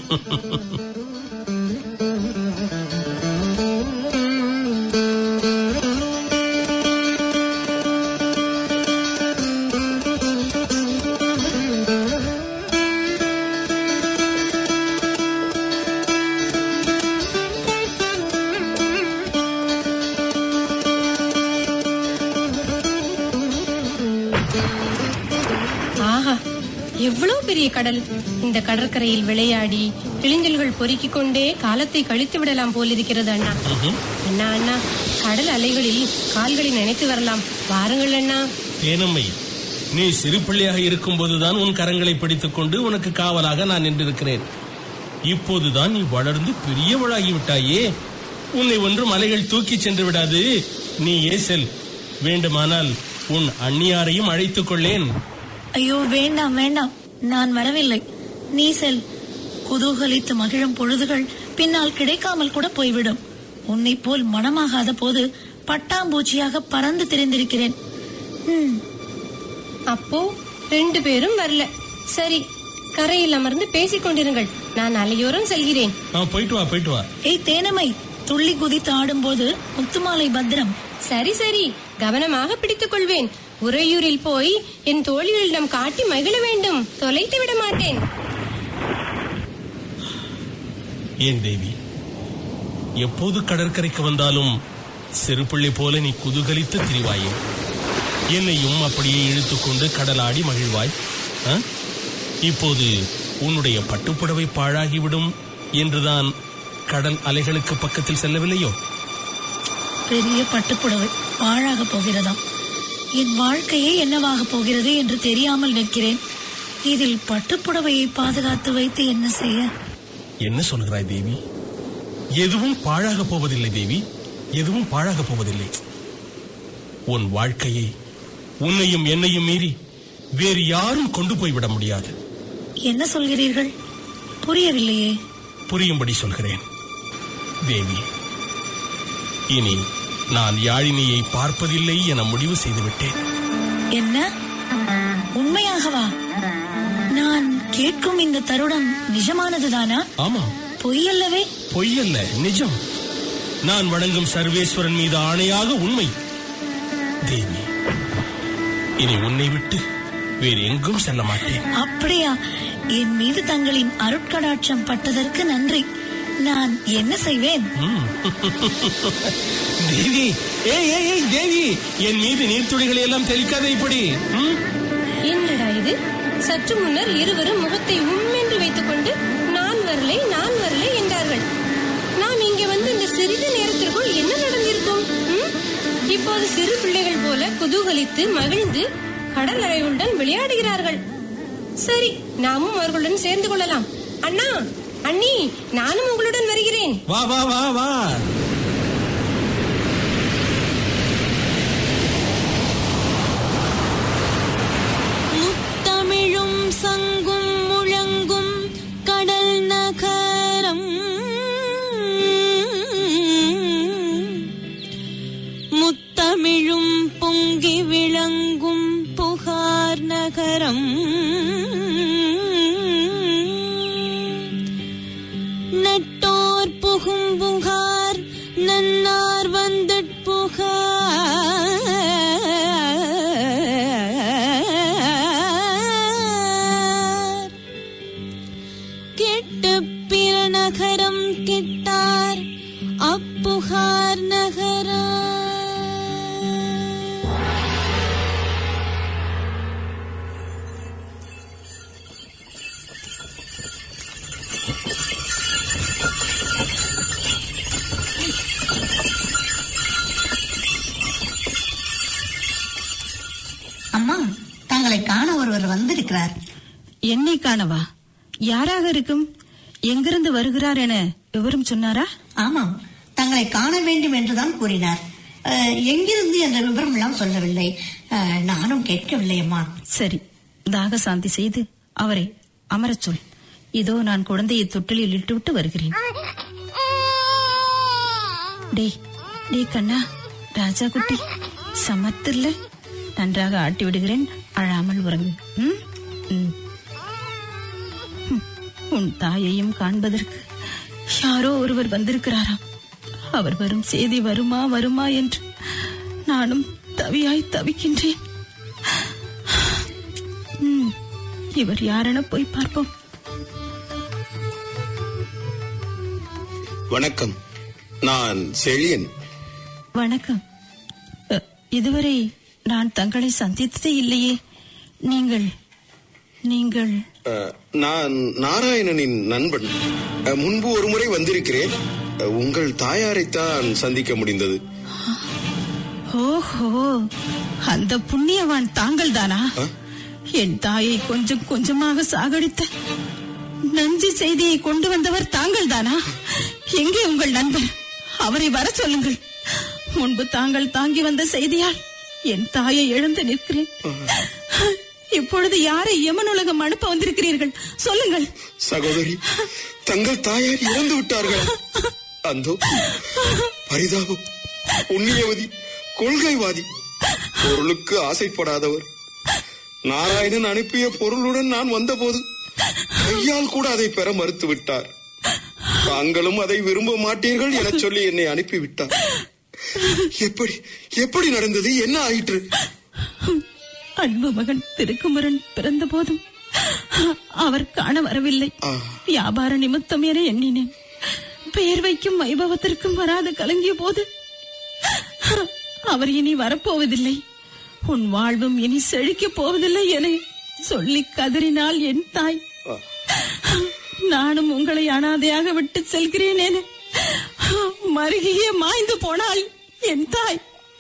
எவ்வளவு பெரிய கடல்! இந்த கடற்கரையில் விளையாடி கிளிஞ்சல்கள் பொறுக்கிக் கொண்டே காலத்தை கழித்து விடலாம் போலிருக்கிறது அண்ணா. அண்ணா அண்ணா, கடல் அலைகளில் கால்களை நினைத்து வரலாம். வாருங்கள் அண்ணா. தேனம்மை, நீ சிறு பிள்ளையாக இருக்கும் போதுதான் உன் கரங்களை பிடித்துக் கொண்டு உனக்கு காவலாக நான் நின்றிருக்கிறேன். இப்போதுதான் நீ வளர்ந்து பெரியவளாகிவிட்டாயே. உன்னை ஒன்று மலைகள் தூக்கி சென்று விடாது. நீ ஏசல், வேண்டுமானால் உன் அண்ணியாரையும் அழைத்துக் கொள்ளேன். ஐயோ, வேண்டாம் வேண்டாம், நான் வரவில்லை. நீ செல். குதூகலித்து மகிழும் பொழுதுகள் பின்னால் கிடைக்காமல் கூட போய்விடும். உன்னை போல் மனமாகாத போது பட்டாம்பூச்சியாக பறந்து திரிந்திருக்கிறேன். அப்போ 2 பேரும் வரல. சரி, கரையில் அமர்ந்து பேசிக் கொண்டிருங்கள். நான் அலையோரம் செல்கிறேன். போயிட்டு வா, போயிட்டு வா. ஏய் தேனம்மை, துள்ளி குதித்து ஆடும் போது முத்துமாலை பத்திரம். சரி சரி, கவனமாக பிடித்துக் கொள்வேன். உறையூரில் போய் என் தோழிகளிடம் காட்டி மகிழ வேண்டும். தொலைத்து விட மாட்டேன். ஏன் தேவி, எப்போது கடற்கரைக்கு வந்தாலும் சிறு பிள்ளை போல நீ குதூகலித்து திரிவாயே? என்னையும் அப்படியே இழுத்துக்கொண்டு கடலாடி மகிழ்வாய். இப்போது உன்னுடைய பட்டுப்புடவை பாழாகிவிடும் என்றுதான் கடல் அலைகளுக்கு பக்கத்தில் செல்லவில்லையோ? பெரிய பட்டுப்புடவை பாழாக போகிறதாம். என் வாழ்க்கையே என்னவாக போகிறது என்று தெரியாமல் நிற்கிறேன். இதில் பட்டுப்புடவையை பாதுகாத்து வைத்து என்ன செய்ய? என்ன சொல்கிறாய் தேவி? எதுவும் பாழாக போவதில்லை தேவி, எதுவும் பாழாக போவதில்லை. உன் வாழ்க்கையை உன்னையும் என்னையும் மீறி வேறு யாரும் கொண்டு போய்விட முடியாது. என்ன சொல்கிறீர்கள்? புரியவில்லையே. புரியும்படி சொல்கிறேன் தேவி. இனி நான் யாழினியை பார்ப்பதில்லை என முடிவு செய்துவிட்டேன். என்ன? உண்மையாகவா? நான் கேட்கும் இந்த தருணம் நிஜமானதுதானா? ஆமா. பொய்யல்லவே? பொய்யல்ல, நிஜம். நான் வணங்கும் சர்வேஸ்வரன் மீது ஆணையாக உண்மை தேவி. இனி உன்னை விட்டு வேறு எங்கும் செல்ல மாட்டேன். அப்படியா? என் மீது தங்களின் அருட்கடாட்சம் பட்டதற்கு நன்றி. நான் என்ன செய்வேன்? தேவி, தேவி, என் மீது நீர்த்துளிகளை எல்லாம் தெளிக்காத இப்படி. என்னடா இது? சற்று முன்னர் இருவரும் முகத்தை உம்மென்று வைத்துக் கொண்டு நான் வரலை என்றார்கள். நாம் இங்கே வந்து இந்த சிறிது நேரத்திற்குள் என்ன நடந்திருக்கும்? இப்போது சிறு பிள்ளைகள் போல குதூகலித்து மகிழ்ந்து கடல் அலையுடன் விளையாடுகிறார்கள். சரி, நாமும் அவர்களுடன் சேர்ந்து கொள்ளலாம். அண்ணா, அண்ணி, நானும் உங்களுடன் வருகிறேன். வா வா வா வா. முத்தமிழும் சங்கும் முழங்கும் கடல் நகரம், முத்தமிழும் பொங்கி விளங்கும் புகார் நகரம், நட்டோர் புகும் புகார் நன்னார் வந்து புகார், கெட்டு பிற நகரம் கெட்டார் அப்புகார் நகரம். அம்மா, தங்களை காண ஒருவர் வந்திருக்கிறார். என்னை காணவா? யாராக இருக்கும்? எங்கிருந்து வருகிறார் என விவரம் சொன்னாரா? ஆமாம், தங்களை காண வேண்டும் என்றுதான் கூறினார். எங்கிருந்து என்ற விவரம் எல்லாம் சொல்லவில்லை. நானும் கேட்கவில்லை அம்மா. சரி, தாக சாந்தி செய்து அவரை அமரச் சொல். இதோ நான் குழந்தையை தொட்டிலில் இட்டுவிட்டு வருகிறேன். டே கண்ணா, ராஜா குட்டி, சமத்தில்ல, நன்றாக ஆட்டி விடுகிறேன். அழாமல் உறங்கு. உன் தாயையும் காண்பதற்கு யாரோ ஒருவர் வந்திருக்கிறாராம். அவர் வரும் செய்தி வருமா வருமா என்று நானும் தவியாய் தவிக்கின்றேன். இவர் யாரென போய் பார்ப்போம். வணக்கம், நான் செழியன். வணக்கம். இதுவரை நான் தங்களை சந்தித்ததே இல்லையே. நீங்கள் நான் நாராயணனின் நண்பன். முன்பு ஒரு முறை வந்திருக்கிறேன். உங்கள் தாயாரைத்தான் சந்திக்க முடிந்தது. ஓஹோ, அந்த புண்ணியவான் தாங்கள் தானா? என் தாயை கொஞ்சம் கொஞ்சமாக சாகடித்த நஞ்சு செய்தியை கொண்டு வந்தவர் தாங்கள் தானா? எங்கே உங்கள் நண்பர்? அவரை வர சொல்லுங்கள். முன்பு தாங்கள் தாங்கி வந்த செய்தியால் என் தாயை இழந்து நிற்கிறேன். இப்பொழுது யாரை யமனுலகம் அனுப்ப வந்திருக்கிறீர்கள்? சொல்லுங்கள். சகோதரி, தங்கள் தாயார் இறந்து விட்டார்கள். அந்தோ பரிதாபம். புண்ணியவதி, கொள்கைவாதி, பொருளுக்கு ஆசைப்படாதவர். நாராயணன் அனுப்பிய பொருளுடன் நான் வந்தபோது கையால் கூட அதை பெற மறுத்து விட்டார். தாங்களும் அதை விரும்ப மாட்டீர்கள் என சொல்லி என்னை அனுப்பிவிட்டார். எப்படி நடந்தது? என்ன ஆயிற்று? அன்பு மகன் திருக்குமரன் பிறந்த போதும் அவர் காண வரவில்லை. வியாபார நிமித்தம் என எண்ணினேன். பெயர் வைக்கும் வைபவத்திற்கும் வராது கலங்கிய போது அவர் இனி வரப்போவதில்லை, உன் வாழ்வும் இனி செழிக்கப் போவதில்லை என சொல்லி கதறினாள் என் தாய். நானும் உங்களை அனாதையாக விட்டு செல்கிறேன் என மருகியே மாய்ந்து போனாள் என் தாய்.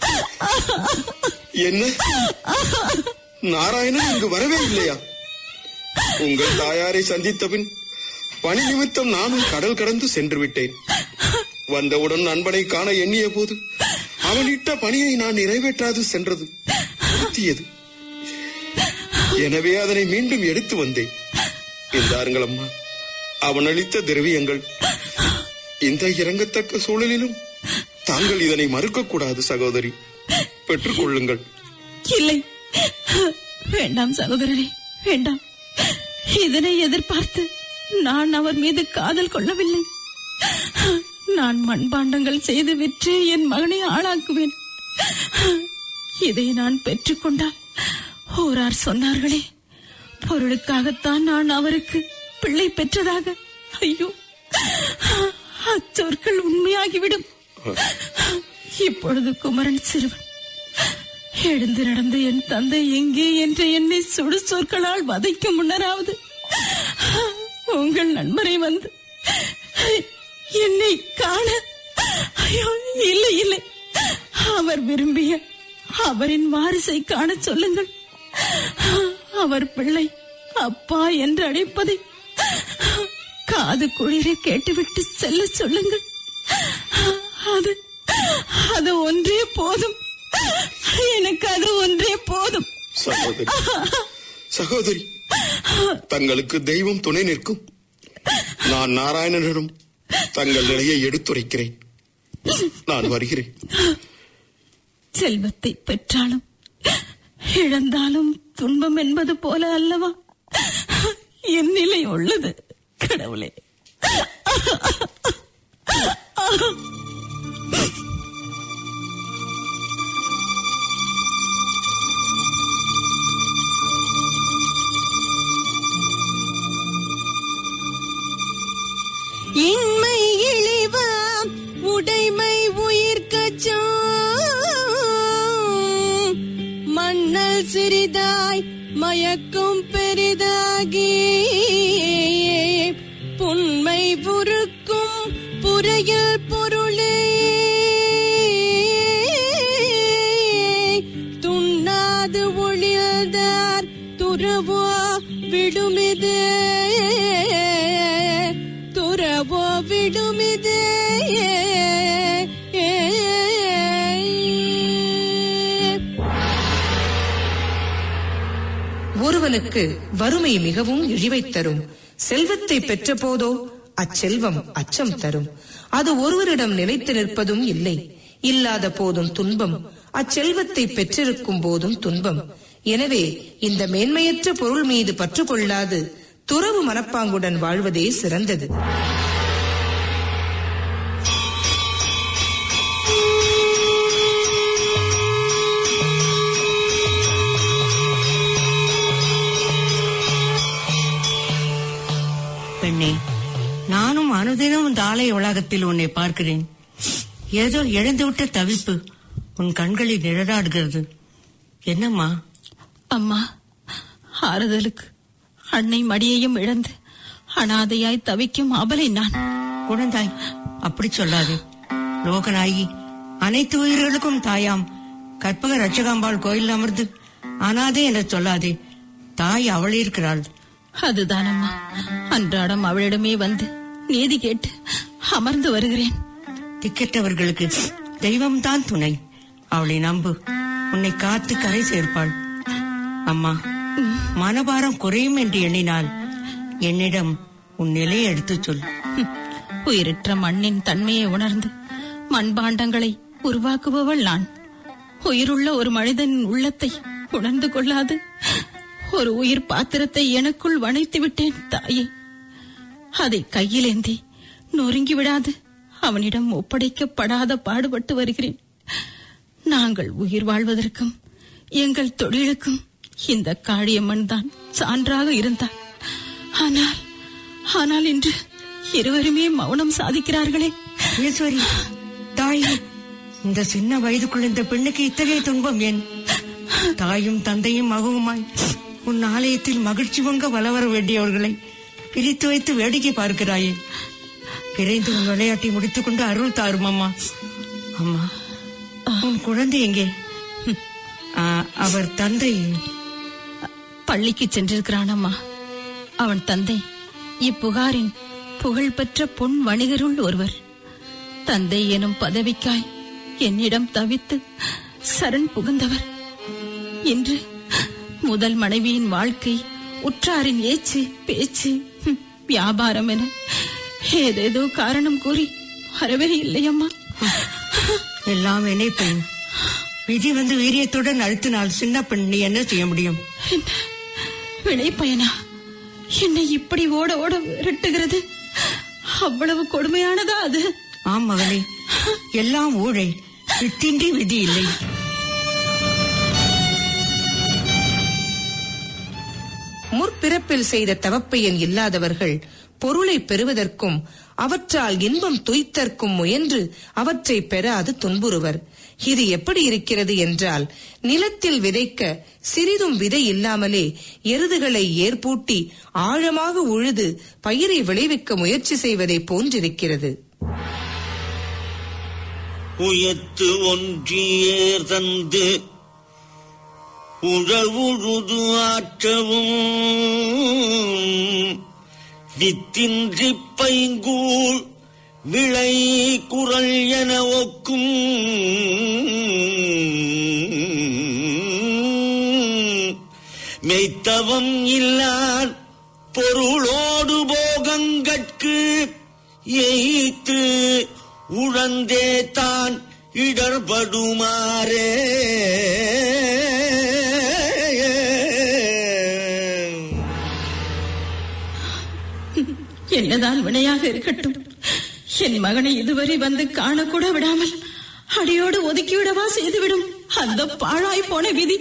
என்ன, நாராயணன் இங்கு வரவே இல்லையா? உங்கள் தாயாரை சந்தித்த பின் பணி நிமித்தம் நானும் கடல் கடந்து சென்று விட்டேன். வந்தவுடன் நண்பனை காண எண்ணிய போது அவன் இட்ட பணியை நான் நிறைவேற்றாது சென்றது உறுத்தியது. எனவே அதனை மீண்டும் எடுத்து வந்தேன். என்றாருங்கள் அம்மா, அவன் அளித்த திரவியங்கள். இந்த இறங்கத்தக்க சூழலிலும் தாங்கள் இதனை மறுக்கக்கூடாது சகோதரி, பெற்றுக் கொள்ளுங்கள். இல்லை, வேண்டாம் சகோதரரே, வேண்டாம். இதனை எதிர்பார்த்து நான் அவர் மீது காதல் கொள்ளவில்லை. நான் மண்பாண்டங்கள் செய்து விற்று என் மகனை ஆளாக்குவேன். இதை நான் பெற்றுக்கொண்டால் ஓரார் சொன்னார்களே, பொருளுக்காகத்தான் நான் அவருக்கு பிள்ளை பெற்றதாக. ஐயோ, அச்சொற்கள் உண்மையாகிவிடும். இப்பொழுது குமரன் சிறுவன். எழுந்து நடந்த என் தந்தை எங்கே என்ற என்னை சுடு சொற்களால் வதைக்கும் முன்னராவது உங்கள் நண்பரை வந்து என்னை காண. ஐயோ, இல்லை இல்லை, அவர் விரும்பிய அவரின் வாரிசை காண சொல்லுங்கள். அவர் பிள்ளை அப்பா என்று அழைப்பதை காது குளிர கேட்டுவிட்டு செல்ல சொல்லுங்கள். அது ஒன்றே போதும், எனக்கு அது ஒன்றே போதும். சகோதரி, தங்களுக்கு தெய்வம் துணை நிற்கும். நான் நாராயணனிடம் தங்கள் நிலையை எடுத்துரைக்கிறேன். நான் வருகிறேன். செல்வத்தை பெற்றாலும் இழந்தாலும் துன்பம் என்பது போல அல்லவா என் நிலை உள்ளது. கடவுளே, இன்மை இழிவா உடைமை உயிர்கச்சோ மண்ணல் சிறிதாய் மயக்கும் பெரிதாகி புன்மை புறுக்கும் புரையில் பொருளே துண்ணாது ஒளியதார் துறவோ விடுமிதே துறவோ விடுமிதே. ஒருவனுக்கு வறுமை மிகவும் இழிவைத் தரும். செல்வத்தை பெற்ற போதோ அச்செல்வம் அச்சம் தரும். அது ஒருவரிடம் நிலைத்து நிற்பதும் இல்லை. இல்லாத போதும் துன்பம், அச்செல்வத்தை பெற்றிருக்கும் போதும் துன்பம். எனவே இந்த மேன்மையற்ற பொருள் மீது பற்று கொள்ளாது துறவு மனப்பாங்குடன் வாழ்வதே சிறந்தது. பெண்ணே, நானும் அனுதினம் இந்த ஆலய வளாகத்தில் உன்னை பார்க்கிறேன். ஏதோ இழந்துவிட்ட தவிப்பு உன் கண்களில் நிழலாடுகிறது. என்னம்மா? அம்மா, ஆறுதலுக்கு அன்னை மடியையும் இழந்து அனாதையாய் தவிக்கும் அபலை நான். குழந்தாய், அப்படி சொல்லாதே. லோகநாயகி, அனைத்து உயிர்களுக்கும் தாயாம் கற்பக ரட்சகாம்பாள் கோயில் அமர்ந்து அனாதை என சொல்லாதே. தாய் அவள் இருக்கிறாள். அதுதான் அம்மா, அன்றாடம் அவளிடமே வந்து நீதி கேட்டு அமர்ந்து வருகிறேன். திக்கற்றவர்களுக்கு தெய்வம்தான் துணை. அவளை நம்பு, உன்னை காத்து கரை சேர்ப்பாள். அம்மா, மனபாரம் குறையும் என்று எண்ணினால் என்னிடம் உன் நிலையை எடுத்துச் சொல். உயிரற்ற மண்ணின் தன்மையை உணர்ந்து மண்பாண்டங்களை உருவாக்குபவள் நான். உயிருள்ள ஒரு மனிதனின் உள்ளத்தை உணர்ந்து கொள்ளாது ஒரு உயிர் பாத்திரத்தை எனக்குள் வணைத்து விட்டேன் தாயே. அதை கையிலேந்தி நொறுங்கி விடாது அவனிடம் ஒப்படைக்கப்படாத பாடுபட்டு வருகிறேன். நாங்கள் உயிர் வாழ்வதற்கும் எங்கள் தொழிலுக்கும் இந்த காளியம்மன் தான் சான்றாக இருந்தார். ஆனால் இன்று இருவருமே மௌனம் சாதிக்கிறார்களே. ஈஸ்வரி, தாய், இந்த சின்ன வயதுக்குள் இந்த பெண்ணுக்கு இத்தகைய துன்பம் ஏன்? தாயும் தந்தையும் மகவுமாய் உன் ஆலயத்தில் மகிழ்ச்சி பொங்க வளவர வேண்டியவர்களை பிரித்து வைத்து வேடிக்கை பார்க்கிறாயே. விரைந்து உன் விளையாட்டை முடித்துக் கொண்டு அருள் தாரும் அம்மா. அம்மா, உன் குழந்தை எங்கே? அவர் தந்தை பள்ளிக்கு சென்றிருக்கிறான் அம்மா. அவன் தந்தை இப்புகாரின் புகழ்பெற்ற பொன் வணிகருள் ஒருவர். தந்தை எனும் பதவிக்காய் என்னிடம் தவித்து சரண் புகுந்தவர். இன்று முதல் மனைவியின் வாழ்க்கை, உற்றாரின் ஏச்சு பேச்சு, வியாபாரம் என ஏதேதோ காரணம் கூறி வரவே இல்லையம்மா. எல்லாம் நினைப்பேன். விதி வந்து வீரியத்துடன் அழுத்தினால் சின்ன பெண் நீ என்ன செய்ய முடியும்? வினைப்பயனா என்னை இப்படி ஓட ஓட விரட்டுகிறது? அவ்வளவு கொடுமையானதா அது? ஆம் மகளே, எல்லாம் ஊழை, வித்தின்றி விதி இல்லை. முற்பிறப்பில் செய்த தவப்பயன் இல்லாதவர்கள் பொருளை பெறுவதற்கும் அவற்றால் இன்பம் துய்த்தற்கும் முயன்று அவற்றை பெறாது துன்புறுவர். இது எப்படி இருக்கிறது என்றால், நிலத்தில் விதைக்க சிறிதும் விதை இல்லாமலே எருதுகளை ஏற்பூட்டி ஆழமாக உழுது பயிரை விளைவிக்க முயற்சி செய்வதை போன்றிருக்கிறது. உயர்த்து ஒன்றியேர் தந்து உழவுழுது ஆற்றவும் வித்தின்றி பைங்கூழ் விளை குரல் என ஒக்கும் மெய்த்தவம் இல்லார் பொருளோடு போகங்கட்கு எய்த்து உழந்தே தான் இடர்படுமாறே. என்னதான் வினையாக இருக்கட்டும், என் மகனை இதுவரை வந்து காணக்கூட விடாமல் அடியோடு ஒதுக்கிவிடவா செய்துவிடும் அந்த பாழாய் போன விதி.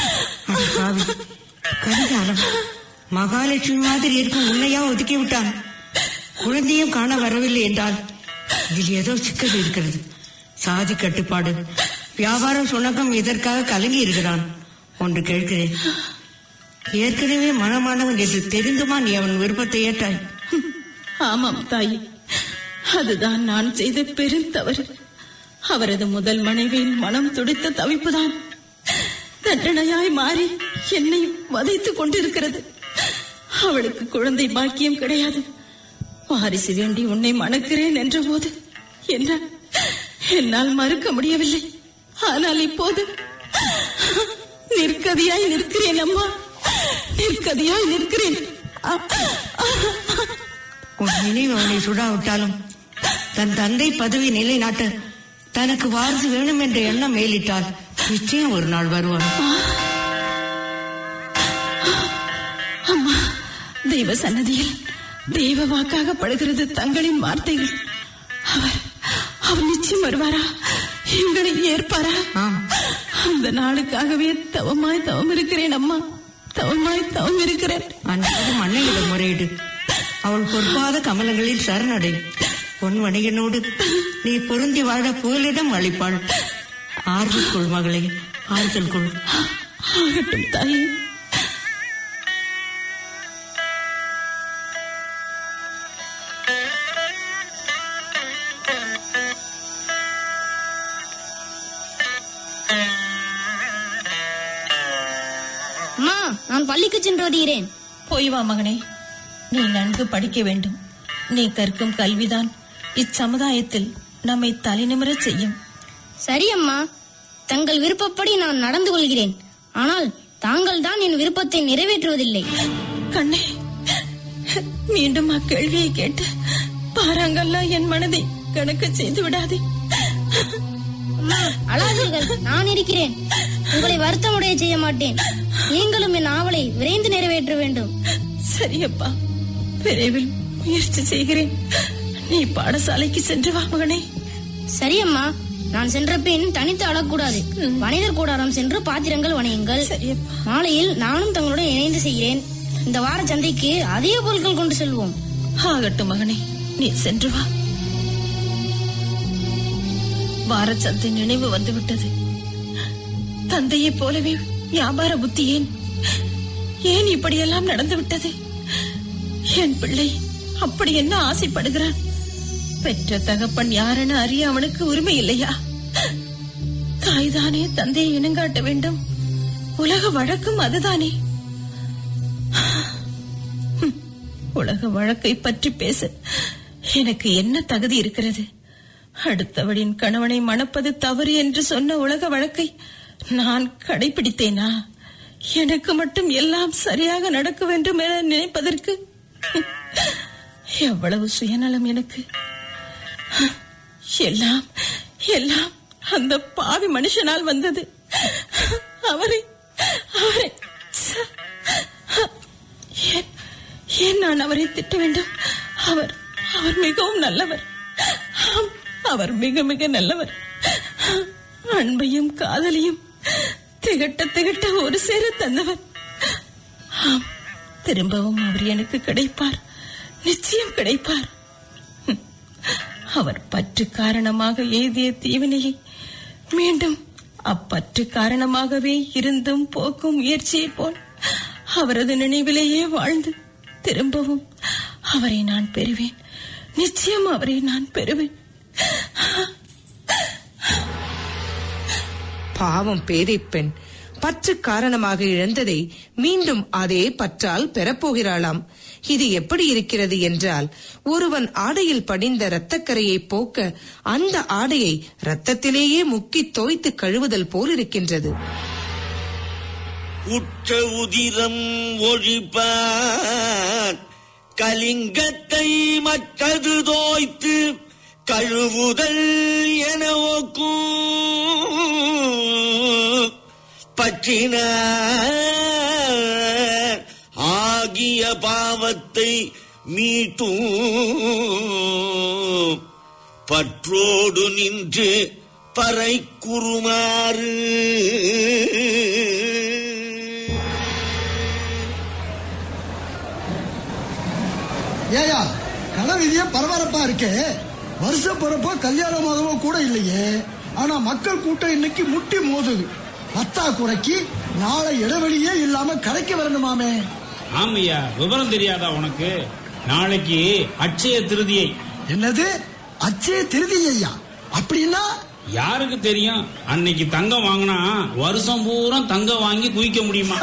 கரிகாலம், மகாலட்சுமி மாதிரி இருக்கும் உன்னையா ஒதுக்கி விட்டான்? குழந்தையும் காண வரவில்லை என்றால் இதில் ஏதோ சிக்கல் இருக்கிறது. சாதி கட்டுப்பாடு, வியாபாரம் சுணக்கம் இதற்காக கலங்கி இருக்கிறான். ஒன்று கேட்கிறேன், ஏற்கனவே மனமானவன் என்று தெரிந்துமா நீ அவன் விருப்பத்தை ஏற்றாய்? ஆமாம் தாய், அதுதான் நான் செய்த பெருந்தவறு. அவரது முதல் மனைவியின் மனம் துடித்த தவிப்புதான் தண்டனையாய் மாறி என்னை வதைத்துக் கொண்டிருக்கிறது. அவளுக்கு குழந்தை பாக்கியம் கிடையாது. வாரிசு வேண்டி உன்னை மணக்கிறேன் என்ற போது என்னால் மறுக்க முடியவில்லை. ஆனால் இப்போது நிற்கதியாய் நிற்கிறேன் அம்மா, நிற்கதியாய் நிற்கிறேன். உன் நினைவு அவனை சுடாவிட்டாலும் தன் தந்தை பதவி நிலைநாட்ட தனக்கு வாரிசு வேணும் என்ற எண்ணம் மேலிட்டால் நிச்சயம் ஒரு நாள் வருவான். அம்மா, தெய்வ சன்னதியில் தெய்வ வாக்காக படுகிறது தங்களின் வார்த்தைகள். அவர் நிச்சயம் வருவாரா? எங்களை ஏற்பாரா? அந்த நாளுக்காகவே தவமாய் தவம் இருக்கிறேன் அம்மா, தவமாய் தவம் இருக்கிறேன். அன்றைக்கு அன்னையிடம் முறையிடு. அவள் பொறுப்பாத கமலங்களில் சரணடை. பொன் வணிகனோடு நீ பொருந்தி வாழ புகலிடம் அளிப்பாள். ஆறுதல் கொள் மகளே, ஆறுதல் கொள். ஆகட்டும் தாயே. அம்மா, நான் பள்ளிக்கு சென்று வருகிறேன். போய் வா மகனே, நீ நன்கு படிக்க வேண்டும். நீ கற்கும் கல்விதான் இச்சமுதாயத்தில் நம்மை தலைநிமிரச் செய்யும். சரி அம்மா, தங்கள் விருப்பப்படி நான் நடந்து கொள்கிறேன். ஆனால் தாங்கள் தான் என் விருப்பத்தை நிறைவேற்றுவதில்லை. கண்ணே, மீண்டும் அக்கேள்வியை கேட்டு பாராங்கல்ல என் மனதை கணக்கு செய்து விடாதே. அம்மா, அழாதீர்கள், நான் இருக்கிறேன். உங்களை வருத்தமுடைய செய்ய மாட்டேன். நீங்களும் என் ஆவலை விரைந்து நிறைவேற்ற வேண்டும். சரியப்பா, விரைவில் முயற்சி செய்கிறேன். நீ பாடசாலைக்கு சென்று வா மகனே. சரி அம்மா, நான் சென்ற பின் தனித்து அழக்கூடாது. வணிகர் கூடாரம் சென்று பாத்திரங்கள் வணியுங்கள். மாலையில் நானும் தங்களுடன் இணைந்து செய்கிறேன். இந்த வார சந்தைக்கு அதிக பொருட்கள் கொண்டு செல்வோம். ஆகட்டும் மகனே. நீ சென்று வா. வாரச்சந்தை நினைவு வந்துவிட்டது. தந்தையைப் போலவே வியாபார புத்தி ஏன் இப்படியெல்லாம் நடந்து விட்டது? என் பிள்ளை அப்படி என்ன ஆசைப்படுகிறான்? பெற்ற தகப்பன் யாரென அறிய அவனுக்கு உரிமை இல்லையா? தாய்தானே தந்தையை இனங்காட்ட வேண்டும். உலக வழக்கும் அதுதானே. உலக வழக்கை பற்றி பேச எனக்கு என்ன தகுதி இருக்கிறது? அடுத்தவளின் கணவனை மணப்பது தவறு என்று சொன்ன உலக வழக்கை நான் கடைபிடித்தேனா? எனக்கு மட்டும் எல்லாம் சரியாக நடக்க வேண்டும் என நினைப்பதற்கு எவ்வளவு சுயநலம் எனக்கு! எல்லாம் எல்லாம் அந்த பாவி மனுஷனால் வந்தது. அவரை ஏன் நான் அவரை திட்ட வேண்டும்? அவர் மிகவும் நல்லவர். அவர் மிக மிக நல்லவர். அன்பையும் காதலையும் திகட்ட திகட்ட ஒரு சேர தந்தவர். திரும்பவும் அவர் எனக்கு கிடைப்பார், நிச்சயம் கிடைப்பார். அவர் பற்று காரணமாக எய்திய தீவினையை மீண்டும் அப்பற்று காரணமாகவே இருந்தும் போக்கும் முயற்சியை போல் அவரது நினைவிலேயே வாழ்ந்து திரும்பவும் அவரை நான் பெறுவேன். நிச்சயம் அவரை நான் பெறுவேன். பாவம் பேதை பெண் பற்று காரணமாக இழந்ததை மீண்டும் அதே பற்றால் பெறப்போகிறாளாம். இது எப்படி இருக்கிறது என்றால், ஒருவன் ஆடையில் படிந்த இரத்தக்கரையை போக்க அந்த ஆடையை இரத்தத்திலேயே முக்கி தோய்த்து கழுவுதல் போல் இருக்கின்றது. உற்ற உதிரம் ஒழிப்பார் கலிங்கத்தை மற்றது தோய்த்து கழுவுதல் என பற்றின ஆகிய பாவத்தை மீட்டும் பற்றோடு நின்று பறை குறுமாறு. ஏயா கலவிதிய பரபரப்பா இருக்கே. வருஷ பிறப்போ கல்யாண மாதமோ கூட இல்லையே. ஆனா மக்கள் கூட்டம் இன்னைக்கு முட்டி மோதுது. பத்தாக்குறைக்கு நாளை இடைவெளியே இல்லாம கடைக்கு வரணுமாமே. ஆமையா, விவரம் தெரியாதா உனக்கு? நாளைக்கு அட்சய திருதியை. என்னது அட்சய திருதியா? அப்படின்னா யாருக்கு தெரியும்? அன்னைக்கு தங்கம் வாங்கினா வருஷம் பூரா தங்கம் வாங்கி குவிக்க முடியுமா?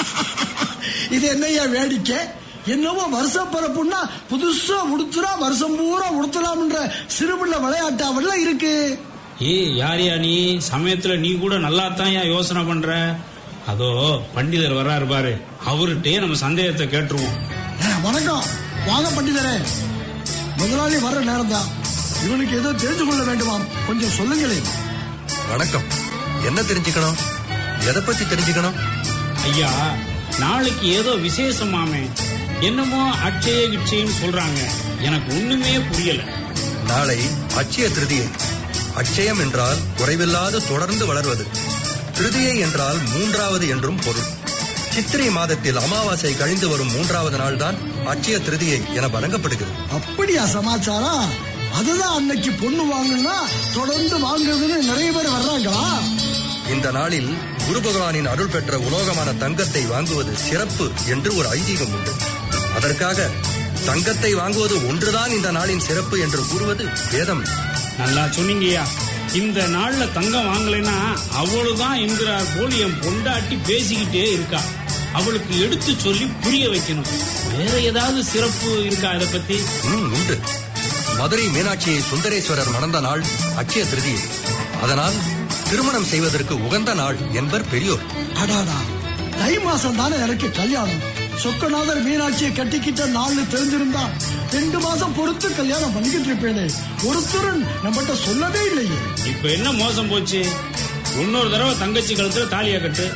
இது என்னையா வேடிக்கை? என்னவோ வருஷ பிறப்புன்னா புதுசா உடுத்துறா வருஷம் பூரா உடுத்தலாம்ன்ற சிறுபிள்ள விளையாட்டாவெல்லாம் இருக்கு. யாரியா நீ? சமயத்துல நீ கூட நல்லா தான் யோசனை பண்ற. அதோ பண்டிதர் வர்றாரு பாரு, அவர்கிட்டே நம்ம சந்தேகத்தை கேட்டுருவோம். வணக்கம், வாங்க பண்டிதரே. முதலாளி வர்ற நேரம் தான். இவனுக்கு ஏதோ தெரிஞ்சு கொள்ள வேண்டுமாம், கொஞ்சம் சொல்லுங்களேன். வணக்கம். என்ன தெரிஞ்சுக்கணும்? எதை பத்தி தெரிஞ்சுக்கணும்? ஐயா, நாளைக்கு ஏதோ விசேஷமாமே. என்னமோ அட்சய கிட்சைன்னு சொல்றாங்க. எனக்கு ஒண்ணுமே புரியல. நாளை அட்சய திருதியை. அட்சயம் என்றால் குறைவில்லாது தொடர்ந்து வளர்வது. திருதியை என்றால் மூன்றாவது என்றும் பொருள். சித்திரை மாதத்தில் அமாவாசை கழிந்து வரும் மூன்றாவது நாள் தான் அட்சய திருதியை என வழங்கப்படுகிறது. அப்படியா சமாச்சாரம்? அதுதான் அன்னைக்கு பொண்ணு வாங்கினா தொடர்ந்து வாங்குறதுன்னு நிறைய பேர் வர்றாங்களா? இந்த நாளில் குரு பகவானின் அருள் பெற்ற உலோகமான தங்கத்தை வாங்குவது சிறப்பு என்று ஒரு ஐதீகம் உண்டு. அதற்காக தங்கத்தை வாங்குவது ஒன்றுதான் இந்த நாளின் சிறப்பு என்று கூறுவது வேதம். நல்லா சொன்னீங்கய்யா. இந்த நாள்ல தங்கம் வாங்கலைன்னா அவ்வளவுதான் என்கிறார் போல் என் பொண்டாட்டி பேசிக்கிட்டே இருக்கா. அவளுக்கு எடுத்து சொல்லி புரிய வைக்கணும். வேற ஏதாவது சிறப்பு இருக்கா இதை பத்தி? உண்டு. மதுரை மீனாட்சியை சுந்தரேஸ்வரர் மணந்த நாள் அட்சய திருதியை. அதனால் திருமணம் செய்வதற்கு உகந்த நாள் என்பர் பெரியோர். அடாடா, தை மாசம் தானே எனக்கு கல்யாணம். சொக்கநாதர் மீனாட்சியை கட்டிக்கிட்ட நாள்னு தெரிஞ்சிருந்தா 2 மாசம் பொறுத்து கல்யாணம் பண்ணிக்கிட்டு இருப்பேனே. ஒருத்தரும் நம்மகிட்ட சொல்லவே இல்லையே. இப்ப என்ன மோசம் போச்சு? இன்னொரு தடவை தங்கச்சி கழுத்துல தாலியா கட்டு.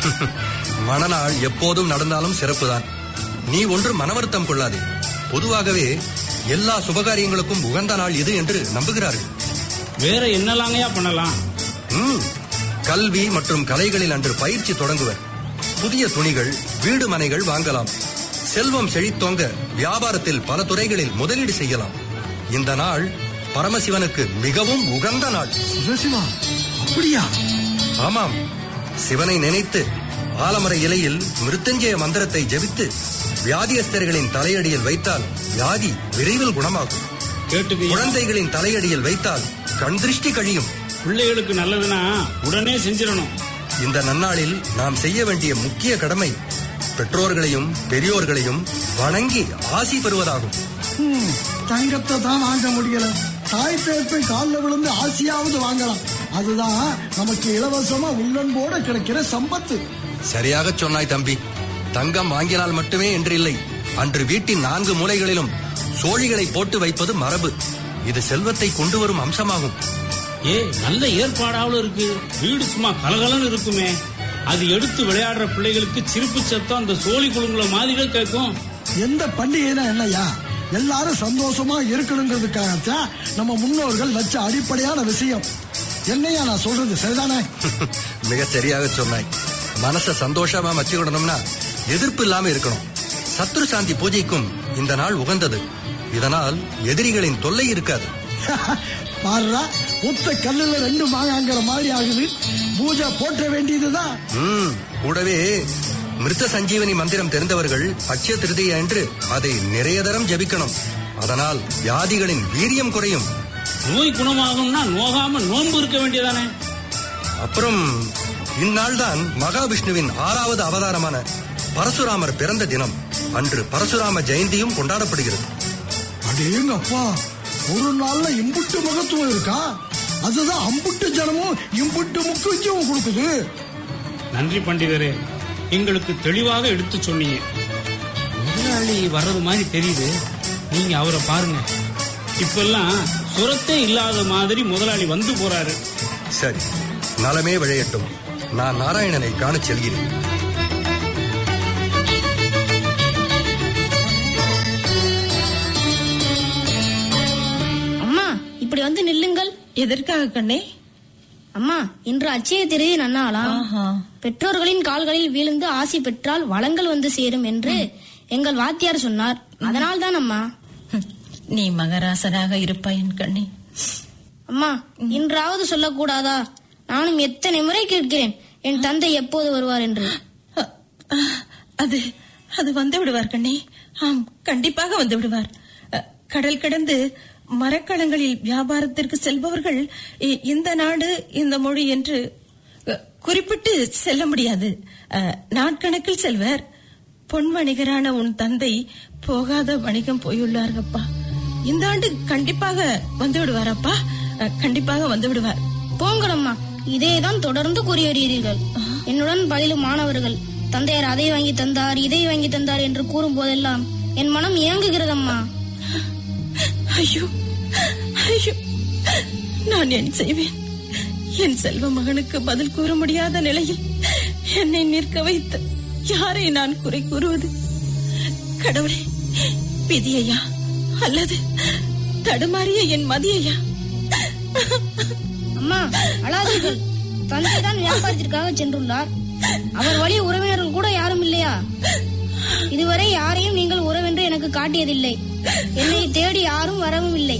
மணநாள் எப்போதும் நடந்தாலும் சிறப்புதான். நீ ஒன்று மனவருத்தம் கொள்ளாதே. பொதுவாகவே எல்லா சுபகாரியங்களுக்கும் உகந்த நாள் இது என்று நம்புகிறார்கள். வேற என்னலாங்கயா பண்ணலாம்? கல்வி மற்றும் கலைகளில் அன்று பயிற்சி தொடங்குவர். புதிய துணிகள், வீடு மனைகள் வாங்கலாம். செல்வம் செழித்தோங்க வியாபாரத்தில் பல துறைகளில் முதலீடு செய்யலாம். இந்த நாள் பரமசிவனுக்கு மிகவும் உகந்த நாள். சிவசிவா, அப்படியா? ஆமாம், சிவனை நினைத்து ஆலமர இலையில் மிருத்யுஞ்சய மந்திரத்தை ஜெபித்து வியாதியஸ்தர்களின் தலையடியில் வைத்தால் வியாதி விரைவில் குணமாகும். குழந்தைகளின் தலையடியில் வைத்தால் கண் திருஷ்டி கழியும். பிள்ளைகளுக்கு நல்லதுன்னா உடனே செஞ்சிடணும். இந்த நன்னாளில் நாம் செய்ய வேண்டிய முக்கிய கடமை பெற்றோர்களையும் பெரியோர்களையும் வணங்கி ஆசி பெறுவதாகும். தங்கத்தை தான் வாங்க முடியல, தாய் தகப்பை காலில் விழுந்து ஆசியாவது வாங்கலாம். அதுதான் நமக்கு இலவசமா உள்ளன்போட கிடைக்கிற சம்பத்து. சரியாக சொன்னாய் தம்பி. தங்கம் வாங்கினால் மட்டுமே என்று இல்லை, அன்று வீட்டின் 4 மூலைகளிலும் சோழிகளை போட்டு வைப்பது மரபு. இது செல்வத்தை கொண்டு வரும் அம்சமாகும். நல்ல ஏற்பாடாவும் இருக்கு. வீடு சும்மா கலகலன்னு இருக்குமே. அது எடுத்து விளையாடுற பிள்ளைகளுக்கு சிரிப்பு சத்தம் அந்த சோழி குழுங்குல மாதிரியே கேட்கும். எந்த பண்டிகைனா என்னையா, எல்லாரும் சந்தோஷமா இருக்கணுங்கிறதுக்காகத்தான் நம்ம முன்னோர்கள் வச்ச அடிப்படையான விஷயம். என்னையா நான் சொல்றது சரிதானே? மிக சரியாக சொன்னாய். மனச சந்தோஷமா வச்சுக்கணும்னா எதிர்ப்பு இல்லாம இருக்கணும். சத்ரு சாந்தி பூஜைக்கும் இந்த நாள் உகந்தது. இதனால் எதிரிகளின் தொல்லை இருக்காது. பாருடா, ஒத்த கல்லுல 2 மாங்காங்கிற மாதிரி ஆகுது. பூஜை போற்ற வேண்டியதுதான். கூடவே மிருத்த சஞ்சீவனி மந்திரம் தெரிந்தவர்கள் அட்சய திருதியை அன்று அதை நிறைய தரம் ஜபிக்கணும். அதனால் வியாதிகளின் வீரியம் குறையும். நோய் குணமாகும்னா நோகாம நோன்பு இருக்க வேண்டியதானே. அப்புறம் இந்நாள் தான் மகாவிஷ்ணுவின் 6வது அவதாரமான பரசுராமர் பிறந்த தினம். அன்று பரசுராம ஜெயந்தியும் கொண்டாடப்படுகிறது. அடேங்கப்பா, ஒரு நாள்ல இம்புட்டு மகத்துவம் இருக்கா? அதுதான் அம்புட்டு ஜனமும் இம்புட்டு முக்கியத்துவம் கொடுக்குது. நன்றி பண்டிதரே, எங்களுக்கு தெளிவாக எடுத்து சொன்னீங்க. முதலாளி வர்றது மாதிரி தெரியுது. நீங்க அவரை பாருங்க. இப்பெல்லாம் சுரத்தே இல்லாத மாதிரி முதலாளி வந்து போறாரு. சரி, நலமே விளையட்டும். நான் நாராயணனை காணச் செல்கிறேன். அம்மா, இப்படி வந்து நில்லுங்கள். எதற்காக கண்ணே? அம்மா, இன்று அச்சய திருதி நன்னாளாம். பெற்றோர்களின் கால்களில் வீழ்ந்து ஆசி பெற்றால் வளங்கள் வந்து சேரும் என்று எங்கள் வாத்தியார் சொன்னார். அதனால் தான் அம்மா. நீ மகராசனாக இருப்பாய் என் கண்ணே. அம்மா, இன்றாவது சொல்லக்கூடாதா? நானும் எத்தனை முறை கேட்கிறேன், என் தந்தை எப்போது வருவார் என்று. அது வந்து விடுவார் கண்ணே. ஆம், கண்டிப்பாக வந்து விடுவார். கடல் கடந்து மரக்களங்களில் வியாபாரத்திற்கு செல்பவர்கள் இந்த நாடு இந்த மொழி என்று குறிப்பிட்டு செல்ல முடியாது. நாட்கணக்கில் செல்வர். பொன் வணிகரான உன் தந்தை போகாத வணிகம் போயுள்ளார் அப்பா. இந்த ஆண்டு கண்டிப்பாக வந்து விடுவார் அப்பா, கண்டிப்பாக வந்து விடுவார். போங்களம்மா, இதேதான் தொடர்ந்து கூறி வருகிறீர்கள். என்னுடன் பயிலும் மாணவர்கள் தந்தையார் அதை வாங்கி தந்தார், இதை வாங்கி தந்தார் என்று கூறும் போதெல்லாம் என் மனம் இயங்குகிறதம்மா. ஐயோ ஐயோ, நான் என்ன செய்வேன்? என் செல்வ மகனுக்கு பதில் கூற முடியாத நிலையில் என்னை நிற்க வைத்து யாரை நான் குறை கூறுவது? கடவுளே, விதியையா அல்லது தடுமாறிய என் மதியையா? அம்மா, அழாதீர்கள். தந்தைதான் வியாபாரத்திற்காக சென்றுள்ளார். அவர் வழி உறவினர்கள் கூட யாரும் இல்லையா? இதுவரை யாரையும் நீங்கள் உறவென்று எனக்கு காட்டியதில்லை. என்னை தேடி யாரும் வரவும் இல்லை.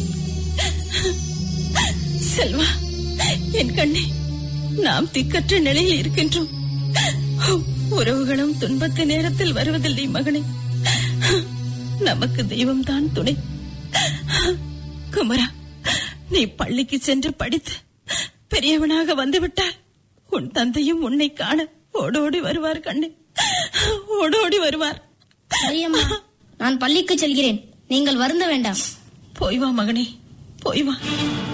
செல்வா, என் கண்ணே, நாம் திக்கற்ற நிலையில் இருக்கின்றோம். உறவுகளும் துன்பத்து நேரத்தில் வருவதில்லை மகனே. நமக்கு தெய்வம் தான் துணை. குமரா, நீ பள்ளிக்கு சென்று படித்து பெரியவனாக வந்துவிட்டால் உன் தந்தையும் உன்னை காண ஓடோடி வருவார் கண்ணே, ஓடோடி வருவார். சரியம்மா, நான் பள்ளிக்கு செல்கிறேன். நீங்கள் வருந்த வேண்டாம். போய் வா மகனே, போய் வா.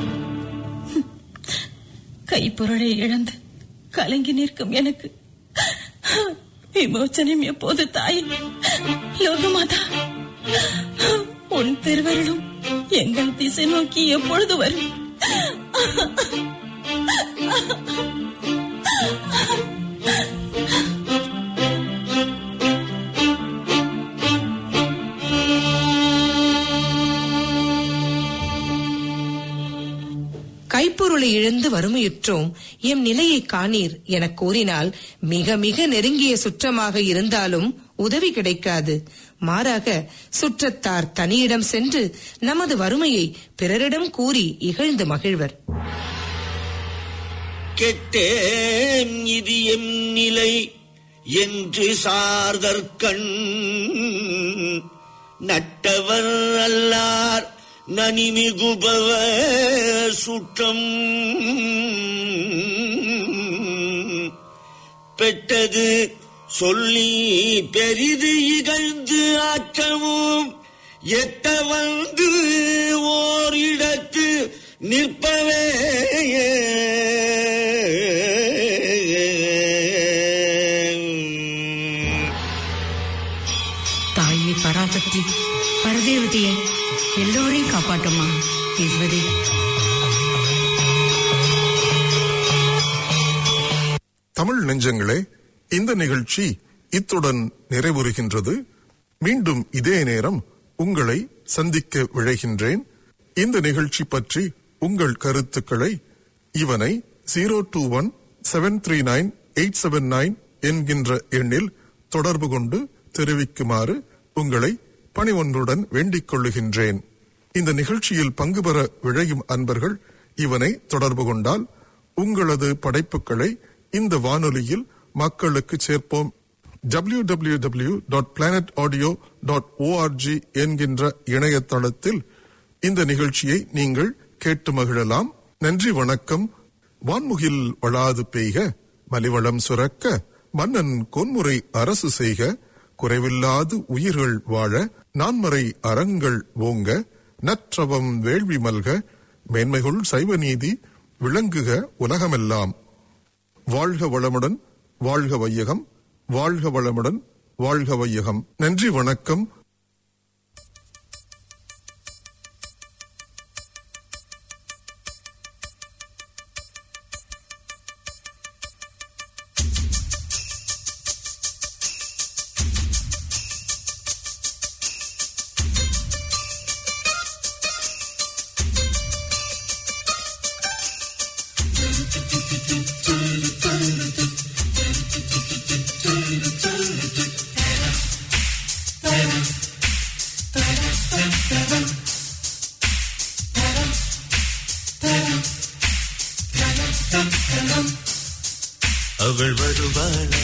கைப்பொருளை இழந்து கலங்கி நிற்கும் எனக்கு விமோச்சனம் எப்போது தாய்? லோகமாதா, உன் திருவருளும் எங்கள் திசை நோக்கி எப்பொழுது வரும்? கைப்பொருளை இழந்து வறுமையுற்றோம், எம் நிலையை காணீர் எனக் கூறினால் மிக மிக நெருங்கிய சுற்றமாக இருந்தாலும் உதவி கிடைக்காது. மாறாக சுற்றத்தார் தனியிடம் சென்று நமது வறுமையை பிறரிடம் கூறி இகழ்ந்து மகிழ்வர். கெட்டேன் இது எம் நிலை என்று சார்தற்கண் நட்டவர் அல்லார் நனிமிகுபவ சுற்றம் பெற்றது சொல்லி பெரிது இகழ்ந்து ஆற்றவும் எட்ட வந்து ஓரிடத்து நிற்பவே தாயே பராசக்தி, பரதேவதையே, எல்லோரையும் காப்பாட்டமா ஈஸ்வரி. தமிழ் நெஞ்சங்களே, இந்த நிகழ்ச்சி இத்துடன் நிறைவுறுகின்றது. மீண்டும் இதே நேரம் உங்களை சந்திக்க விழைகின்றேன். இந்த நிகழ்ச்சி பற்றி உங்கள் கருத்துக்களை இவனை 021-739-879 என்கின்ற எண்ணில் தொடர்பு கொண்டு தெரிவிக்குமாறு உங்களை பணிவொன்றுடன் வேண்டிக் கொள்ளுகின்றேன். இந்த நிகழ்ச்சியில் பங்கு பெற விழையும் அன்பர்கள் இவனை தொடர்பு கொண்டால் உங்களது படைப்புகளை இந்த வானொலியில் மக்களுக்கு சேர்ப்போம். www.planetaudio.org என்கின்ற இணையதளத்தில் இந்த நிகழ்ச்சியை நீங்கள் கேட்டு மகிழலாம். நன்றி, வணக்கம். வான்முகில் வளாது பெய்க, மலிவளம் சுரக்க, மன்னன் கொன்முறை அரசு செய்க, குறைவில்லாது உயிர்கள் வாழ, நான்மறை அறங்கள் ஓங்க, நற்றவம் வேள்வி மல்க, மேன்மைகுள் சைவ நீதி விளங்குக உலகமெல்லாம். வாழ்க வளமுடன், வாழ்க வையகம், வாழ்க வளமுடன், வாழ்க வையகம். நன்றி, வணக்கம். அவள் வருவாளா,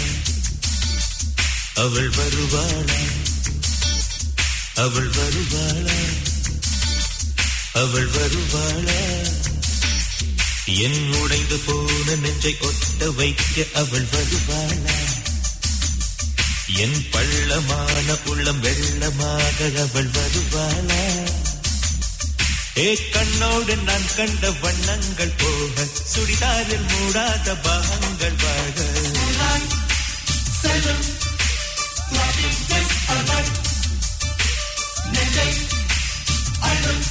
அவள் வருவாளா, அவள் வருவாளா, அவள் வருவாளா, என் உடைந்து போன நெஞ்சை ஒட்ட வைக்க அவள் வருவாளா, என் பள்ளமான உள்ளம் வெள்ளமாக அவள் வருவாளா, ஏ கண்ணோடு நான் கண்ட வண்ணங்கள் போக, சுடிதாரில் மூடாத பாகங்கள் வாழ, செல்லும் நெஞ்சை அழும்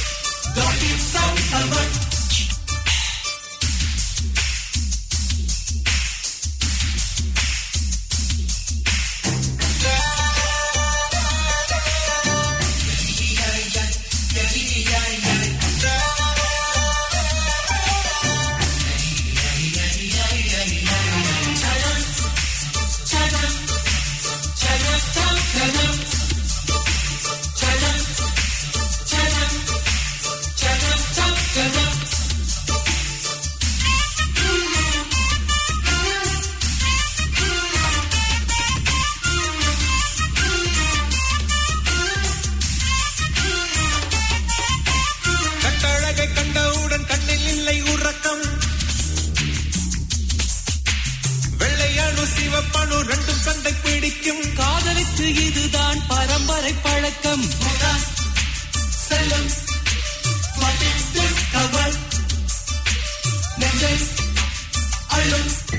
சிவப்பணு ரெண்டும் சண்டை பிடிக்கும் காதலித்து இதுதான் பரம்பரை பழக்கம். செல்லும் நெஞ்சை அழும்